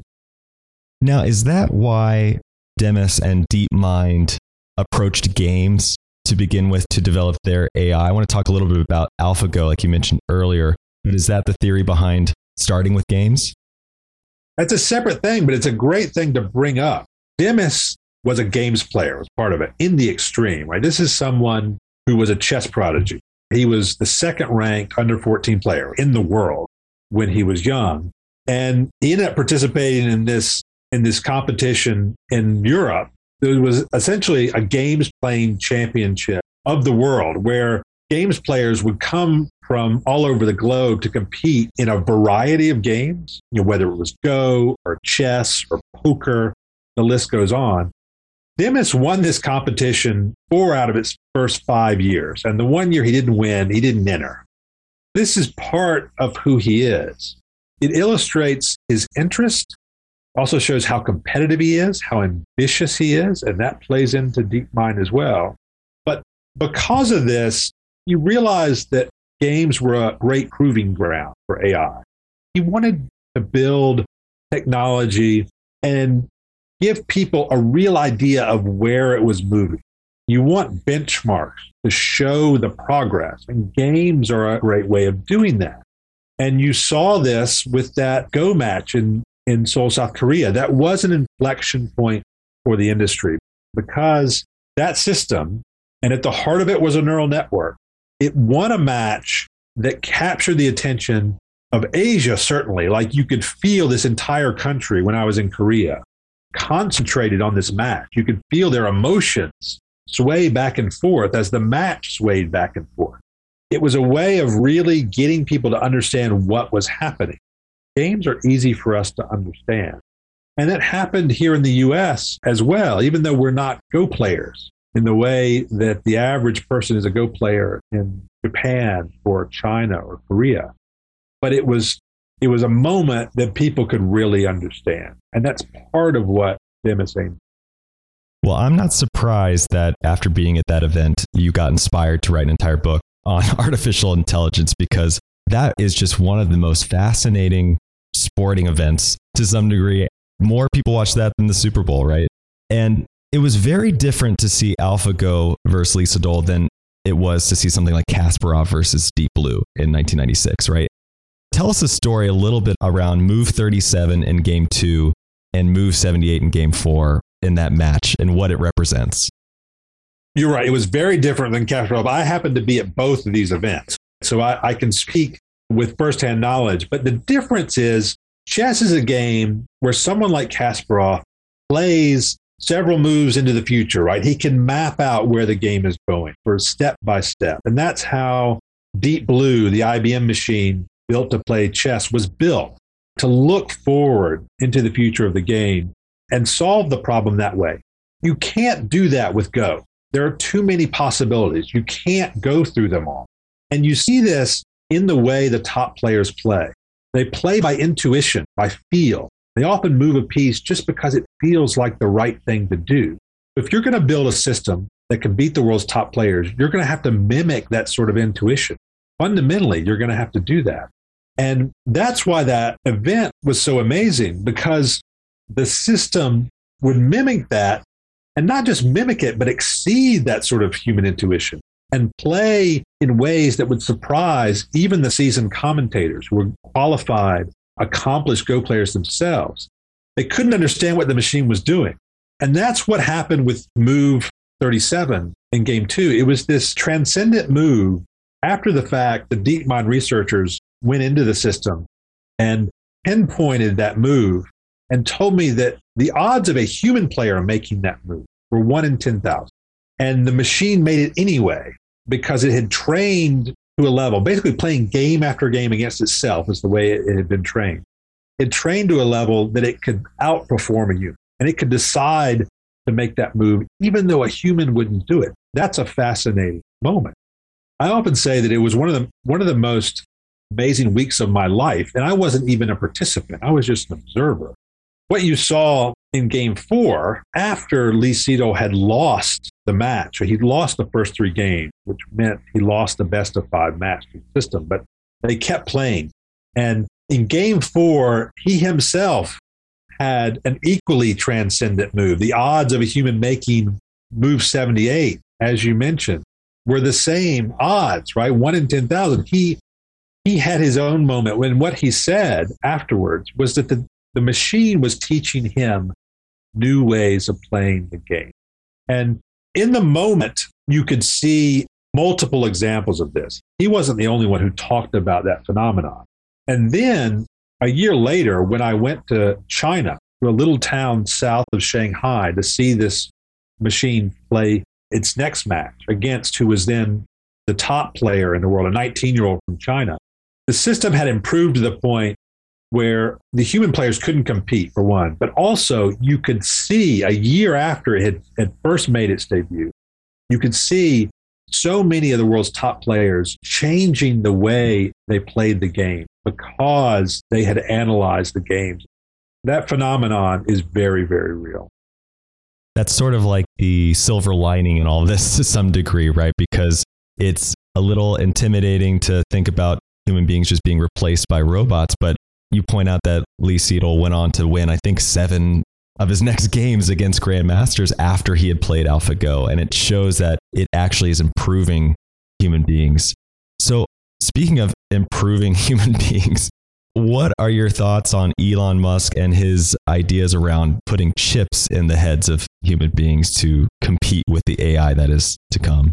Now, is that why Demis and DeepMind approached games to begin with to develop their A I? I want to talk a little bit about AlphaGo, like you mentioned earlier. But is that the theory behind starting with games? That's a separate thing, but it's a great thing to bring up. Demis was a games player, was part of it, in the extreme, right? This is someone who was a chess prodigy. He was the second ranked under fourteen player in the world when he was young. And he ended up participating in this in this competition in Europe. There was essentially a games playing championship of the world where games players would come from all over the globe to compete in a variety of games, you know, whether it was Go or chess or poker, the list goes on. Demis won this competition four out of its first five years. And the one year he didn't win, he didn't enter. This is part of who he is. It illustrates his interest, also shows how competitive he is, how ambitious he is, and that plays into DeepMind as well. But because of this, you realize that games were a great proving ground for A I. He wanted to build technology and give people a real idea of where it was moving. You want benchmarks to show the progress, and games are a great way of doing that. And you saw this with that Go match in, in Seoul, South Korea. That was an inflection point for the industry because that system, and at the heart of it was a neural network, it won a match that captured the attention of Asia, certainly. Like you could feel this entire country when I was in Korea concentrated on this match. You could feel their emotions sway back and forth as the match swayed back and forth. It was a way of really getting people to understand what was happening. Games are easy for us to understand. And that happened here in the U S as well, even though we're not Go players in the way that the average person is a Go player in Japan or China or Korea. But it was it was a moment that people could really understand. And that's part of what Demis aimed. Well, I'm not surprised that after being at that event, you got inspired to write an entire book on artificial intelligence, because that is just one of the most fascinating sporting events to some degree. More people watch that than the Super Bowl, right? And it was very different to see AlphaGo versus Lee Sedol than it was to see something like Kasparov versus Deep Blue in nineteen ninety-six, right? Tell us a story a little bit around Move thirty-seven in game two and Move seventy-eight in game four in that match and what it represents. You're right. It was very different than Kasparov. I happened to be at both of these events, so I, I can speak with firsthand knowledge. But the difference is chess is a game where someone like Kasparov plays several moves into the future, right? He can map out where the game is going for step by step. And that's how Deep Blue, the I B M machine built to play chess, was built to look forward into the future of the game and solve the problem that way. You can't do that with Go. There are too many possibilities. You can't go through them all. And you see this in the way the top players play. They play by intuition, by feel. They often move a piece just because it feels like the right thing to do. If you're going to build a system that can beat the world's top players, you're going to have to mimic that sort of intuition. Fundamentally, you're going to have to do that. And that's why that event was so amazing, because the system would mimic that, and not just mimic it, but exceed that sort of human intuition and play in ways that would surprise even the seasoned commentators who were qualified, accomplished Go players themselves. They couldn't understand what the machine was doing. And that's what happened with Move thirty-seven in game two. It was this transcendent move. After the fact, the DeepMind researchers went into the system and pinpointed that move and told me that the odds of a human player making that move were one in ten thousand. And the machine made it anyway because it had trained to a level, basically playing game after game against itself is the way it, it had been trained. It trained to a level that it could outperform a human, and it could decide to make that move even though a human wouldn't do it. That's a fascinating moment. I often say that it was one of the one of the most amazing weeks of my life, and I wasn't even a participant. I was just an observer. What you saw in game four, after Lee Sedol had lost the match, or he'd lost the first three games, which meant he lost the best of five match system, but they kept playing. And in game four, he himself had an equally transcendent move. The odds of a human making move seventy-eight, as you mentioned, were the same odds, right? One in ten thousand. He he had his own moment when what he said afterwards was that the, the machine was teaching him new ways of playing the game. And in the moment, you could see multiple examples of this. He wasn't the only one who talked about that phenomenon. And then a year later, when I went to China, to a little town south of Shanghai, to see this machine play its next match against who was then the top player in the world, a nineteen-year-old from China, the system had improved to the point where the human players couldn't compete, for one, but also you could see a year after it had, had first made its debut, you could see so many of the world's top players changing the way they played the game because they had analyzed the games. That phenomenon is very, very real. That's sort of like the silver lining in all of this to some degree, right? Because it's a little intimidating to think about human beings just being replaced by robots, but you point out that Lee Sedol went on to win, I think, seven of his next games against grandmasters after he had played AlphaGo. And it shows that it actually is improving human beings. So speaking of improving human beings, what are your thoughts on Elon Musk and his ideas around putting chips in the heads of human beings to compete with the A I that is to come?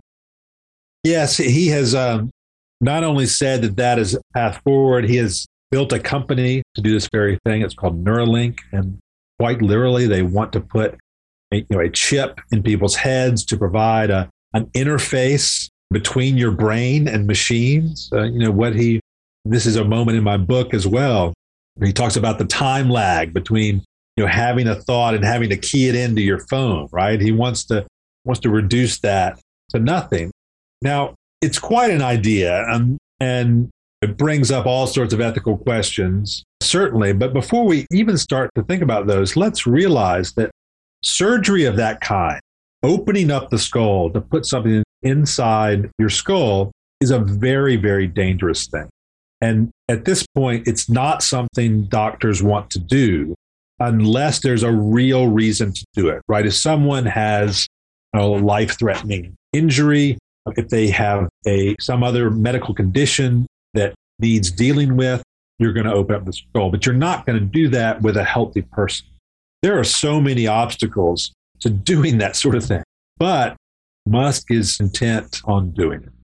Yes, he has um, not only said that that is a path forward, he has built a company to do this very thing. It's called Neuralink, and quite literally, they want to put a, you know, a chip in people's heads to provide a, an interface between your brain and machines. Uh, you know what he. This is a moment in my book as well, where he talks about the time lag between you know having a thought and having to key it into your phone. Right? He wants to wants to reduce that to nothing. Now, it's quite an idea, um, and it brings up all sorts of ethical questions, certainly. But before we even start to think about those, let's realize that surgery of that kind, opening up the skull to put something inside your skull, is a very, very dangerous thing. And at this point, it's not something doctors want to do unless there's a real reason to do it, right? If someone has a life-threatening injury, if they have a some other medical condition that needs dealing with, you're going to open up the skull. But you're not going to do that with a healthy person. There are so many obstacles to doing that sort of thing. But Musk is intent on doing it.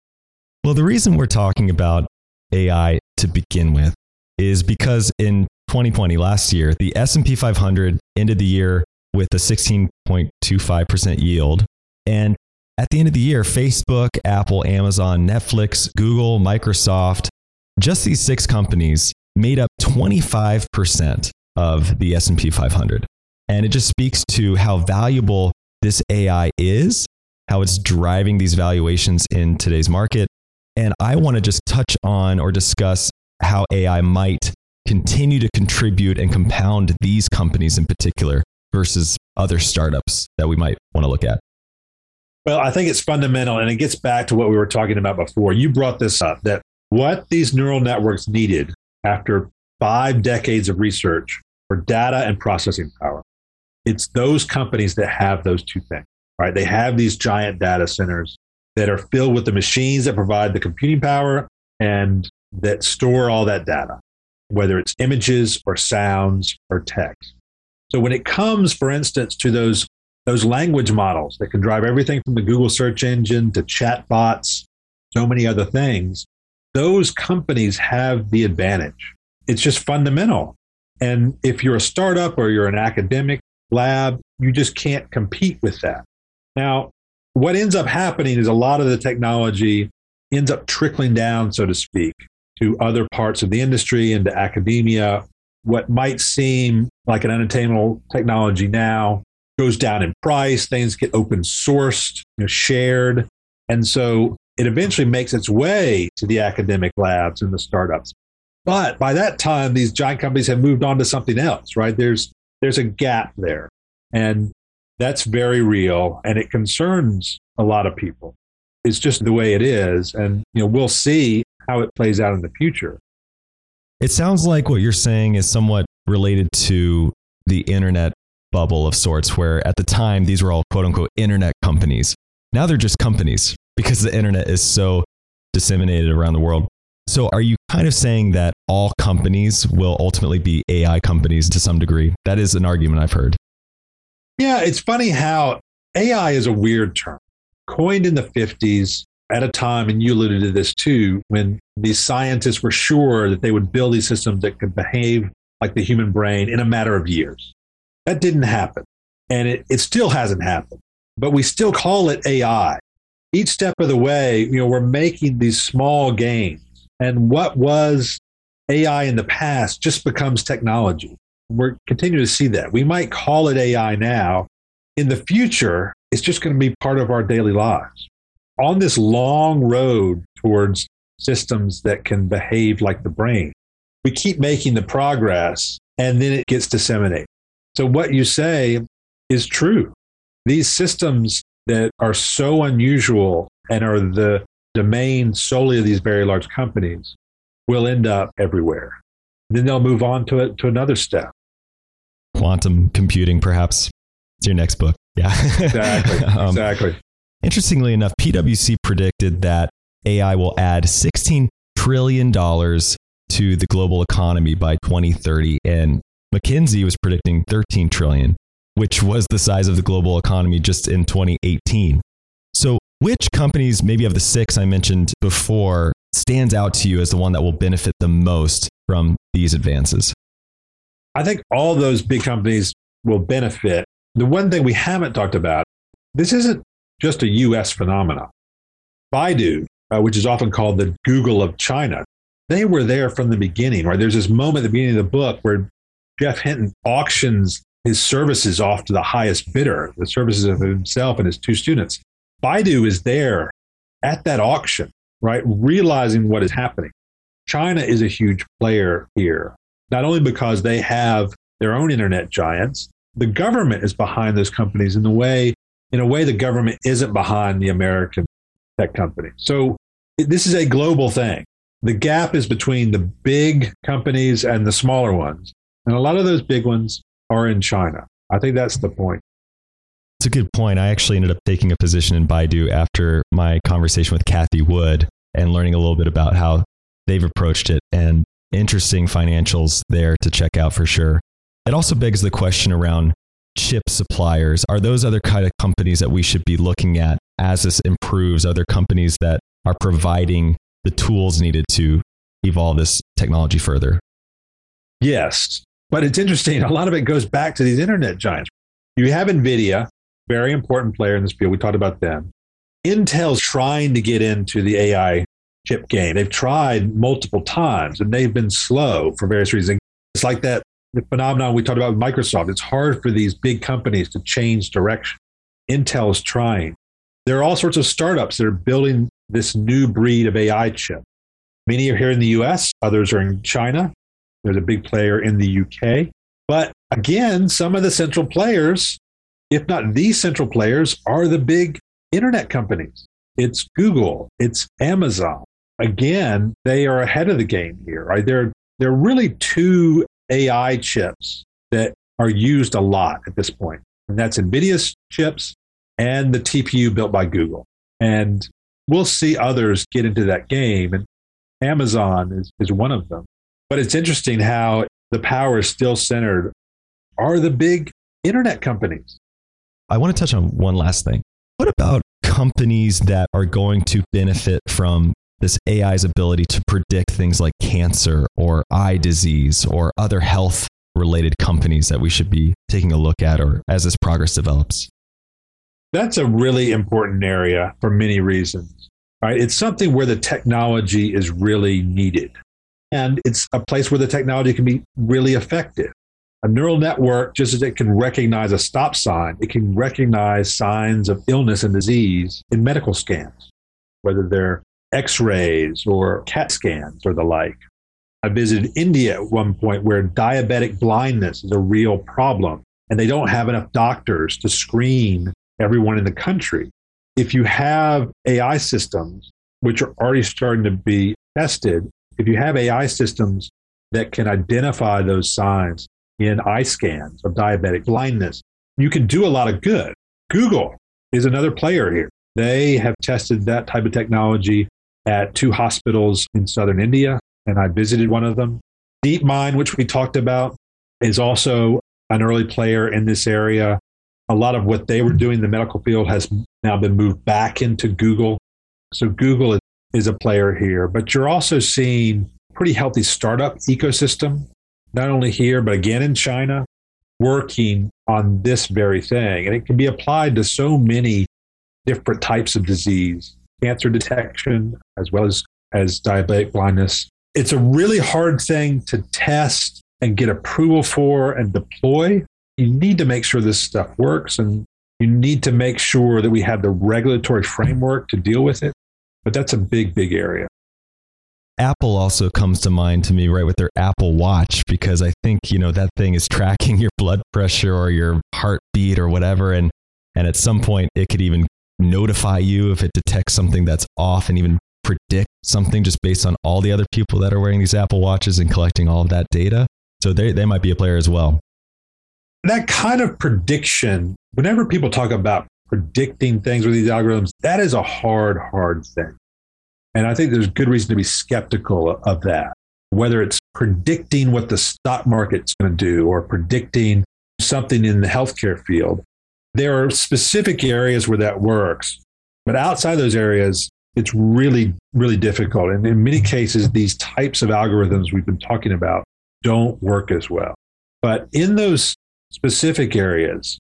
Well, the reason we're talking about A I to begin with is because in twenty twenty, last year, the S and P five hundred ended the year with a sixteen point two five percent yield. And at the end of the year, Facebook, Apple, Amazon, Netflix, Google, Microsoft, just these six companies made up twenty-five percent of the S and P five hundred. And it just speaks to how valuable this A I is, how it's driving these valuations in today's market. And I want to just touch on or discuss how A I might continue to contribute and compound these companies in particular versus other startups that we might want to look at. Well, I think it's fundamental, and it gets back to what we were talking about before. You brought this up, that what these neural networks needed after five decades of research for data and processing power. It's those companies that have those two things, right? They have these giant data centers that are filled with the machines that provide the computing power and that store all that data, whether it's images or sounds or text. So when it comes, for instance, to those those language models that can drive everything from the Google search engine to chatbots, so many other things, those companies have the advantage. It's just fundamental. And if you're a startup or you're an academic, lab, you just can't compete with that. Now, what ends up happening is a lot of the technology ends up trickling down, so to speak, to other parts of the industry and to academia. What might seem like an unattainable technology now goes down in price. Things get open sourced, you know, shared. And so it eventually makes its way to the academic labs and the startups. But by that time, these giant companies have moved on to something else, right? There's there's a gap there. And that's very real. And it concerns a lot of people. It's just the way it is. And you know, we'll see how it plays out in the future. It sounds like what you're saying is somewhat related to the internet bubble of sorts, where at the time, these were all quote unquote internet companies. Now they're just companies because the internet is so disseminated around the world. So are you kind of saying that all companies will ultimately be A I companies to some degree? That is an argument I've heard. Yeah, it's funny how A I is a weird term. Coined in the fifties at a time, and you alluded to this too, when these scientists were sure that they would build these systems that could behave like the human brain in a matter of years. That didn't happen. And it, it still hasn't happened. But we still call it A I. Each step of the way, you know, we're making these small gains. And what was A I in the past just becomes technology. We're continuing to see that. We might call it A I now. In the future, it's just going to be part of our daily lives. On this long road towards systems that can behave like the brain, we keep making the progress, and then it gets disseminated. So what you say is true. These systems that are so unusual and are the domain solely of these very large companies will end up everywhere. Then they'll move on to it to another step. Quantum computing, perhaps. It's your next book. Yeah. Exactly. um, exactly. Interestingly enough, P W C predicted that A I will add sixteen trillion dollars to the global economy by twenty thirty. And McKinsey was predicting thirteen trillion dollars, which was the size of the global economy just in twenty eighteen. So which companies, maybe of the six I mentioned before, stands out to you as the one that will benefit the most from these advances? I think all those big companies will benefit. The one thing we haven't talked about, this isn't just a U S phenomenon. Baidu, uh, which is often called the Google of China, they were there from the beginning, right? There's this moment at the beginning of the book where Jeff Hinton auctions his services off to the highest bidder, the services of himself and his two students. Baidu is there at that auction, right? Realizing what is happening. China is a huge player here, not only because they have their own internet giants, the government is behind those companies in the way, in a way the government isn't behind the American tech company. So this is a global thing. The gap is between the big companies and the smaller ones. And a lot of those big ones are in China. I think that's the point. It's a good point. I actually ended up taking a position in Baidu after my conversation with Kathy Wood and learning a little bit about how they've approached it, and interesting financials there to check out for sure. It also begs the question around chip suppliers. Are those other kind of companies that we should be looking at as this improves? Other companies that are providing the tools needed to evolve this technology further? Yes, but it's interesting. A lot of it goes back to these internet giants. You have NVIDIA, very important player in this field. We talked about them. Intel's trying to get into the A I chip game. They've tried multiple times, and they've been slow for various reasons. It's like that the phenomenon we talked about with Microsoft. It's hard for these big companies to change direction. Intel is trying. There are all sorts of startups that are building this new breed of A I chip. Many are here in the U S, others are in China. There's a big player in the U K. But again, some of the central players, if not the central players, are the big internet companies. It's Google, it's Amazon. Again, they are ahead of the game here, right? There, there are really two A I chips that are used a lot at this point. And that's NVIDIA's chips and the T P U built by Google. And we'll see others get into that game. And Amazon is, is one of them. But it's interesting how the power is still centered are the big internet companies. I want to touch on one last thing. What about companies that are going to benefit from this A I's ability to predict things like cancer or eye disease or other health related companies that we should be taking a look at or as this progress develops? That's a really important area for many reasons. Right? It's something where the technology is really needed. And it's a place where the technology can be really effective. A neural network, just as it can recognize a stop sign, it can recognize signs of illness and disease in medical scans, whether they're X-rays or CAT scans or the like. I visited India at one point where diabetic blindness is a real problem, and they don't have enough doctors to screen everyone in the country. If you have A I systems, which are already starting to be tested, if you have A I systems that can identify those signs in eye scans of diabetic blindness, you can do a lot of good. Google is another player here. They have tested that type of technology at two hospitals in southern India, and I visited one of them. DeepMind, which we talked about, is also an early player in this area. A lot of what they were doing in the medical field has now been moved back into Google. So Google is, is a player here, but you're also seeing a pretty healthy startup ecosystem, not only here, but again in China, working on this very thing. And it can be applied to so many different types of disease, cancer detection, as well as, as diabetic blindness. It's a really hard thing to test and get approval for and deploy. You need to make sure this stuff works, and you need to make sure that we have the regulatory framework to deal with it. But that's a big, big area. Apple also comes to mind to me, right, with their Apple Watch, because I think, you know, that thing is tracking your blood pressure or your heartbeat or whatever. And, and at some point, it could even notify you if it detects something that's off and even predict something just based on all the other people that are wearing these Apple Watches and collecting all of that data. So they, they might be a player as well. That kind of prediction, whenever people talk about predicting things with these algorithms, that is a hard, hard thing. And I think there's good reason to be skeptical of that, whether it's predicting what the stock market's going to do or predicting something in the healthcare field. There are specific areas where that works, but outside those areas, it's really, really difficult. And in many cases, these types of algorithms we've been talking about don't work as well. But in those specific areas,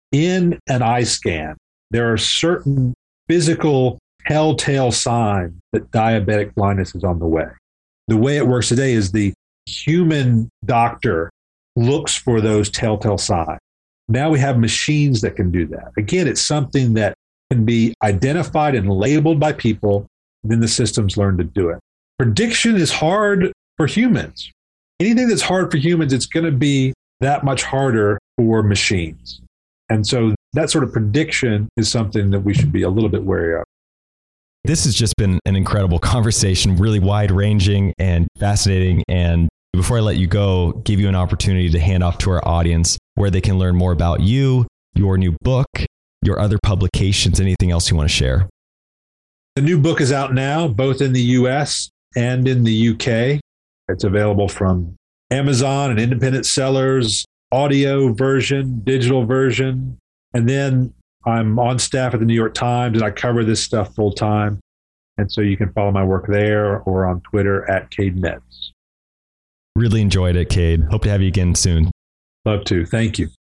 in an eye scan, there are certain physical telltale signs that diabetic blindness is on the way. The way it works today is the human doctor looks for those telltale signs. Now we have machines that can do that. Again, it's something that can be identified and labeled by people, and then the systems learn to do it. Prediction is hard for humans. Anything that's hard for humans, it's going to be that much harder for machines. And so that sort of prediction is something that we should be a little bit wary of. This has just been an incredible conversation, really wide-ranging and fascinating. And before I let you go, give you an opportunity to hand off to our audience where they can learn more about you, your new book, your other publications, anything else you want to share. The new book is out now, both in the U S and in the U K. It's available from Amazon and independent sellers, audio version, digital version. And then I'm on staff at the New York Times, and I cover this stuff full time. And so you can follow my work there or on Twitter at Cade Nets. Really enjoyed it, Cade. Hope to have you again soon. Love to. Thank you.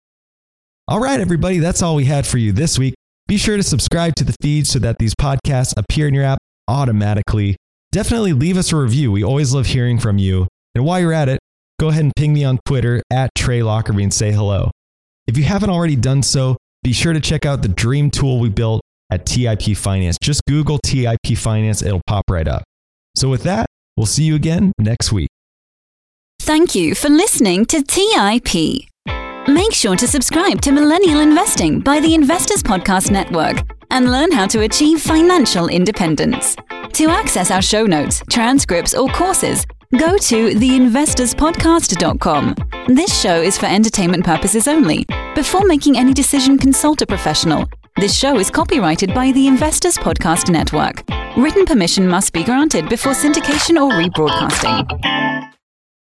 All right, everybody. That's all we had for you this week. Be sure to subscribe to the feed so that these podcasts appear in your app automatically. Definitely leave us a review. We always love hearing from you. And while you're at it, go ahead and ping me on Twitter at Trey Lockerbie and say hello. If you haven't already done so, be sure to check out the dream tool we built at T I P Finance. Just Google T I P Finance. It'll pop right up. So with that, we'll see you again next week. Thank you for listening to T I P. Make sure to subscribe to Millennial Investing by the Investors Podcast Network and learn how to achieve financial independence. To access our show notes, transcripts, or courses, go to the investors podcast dot com. This show is for entertainment purposes only. Before making any decision, consult a professional. This show is copyrighted by the Investors Podcast Network. Written permission must be granted before syndication or rebroadcasting.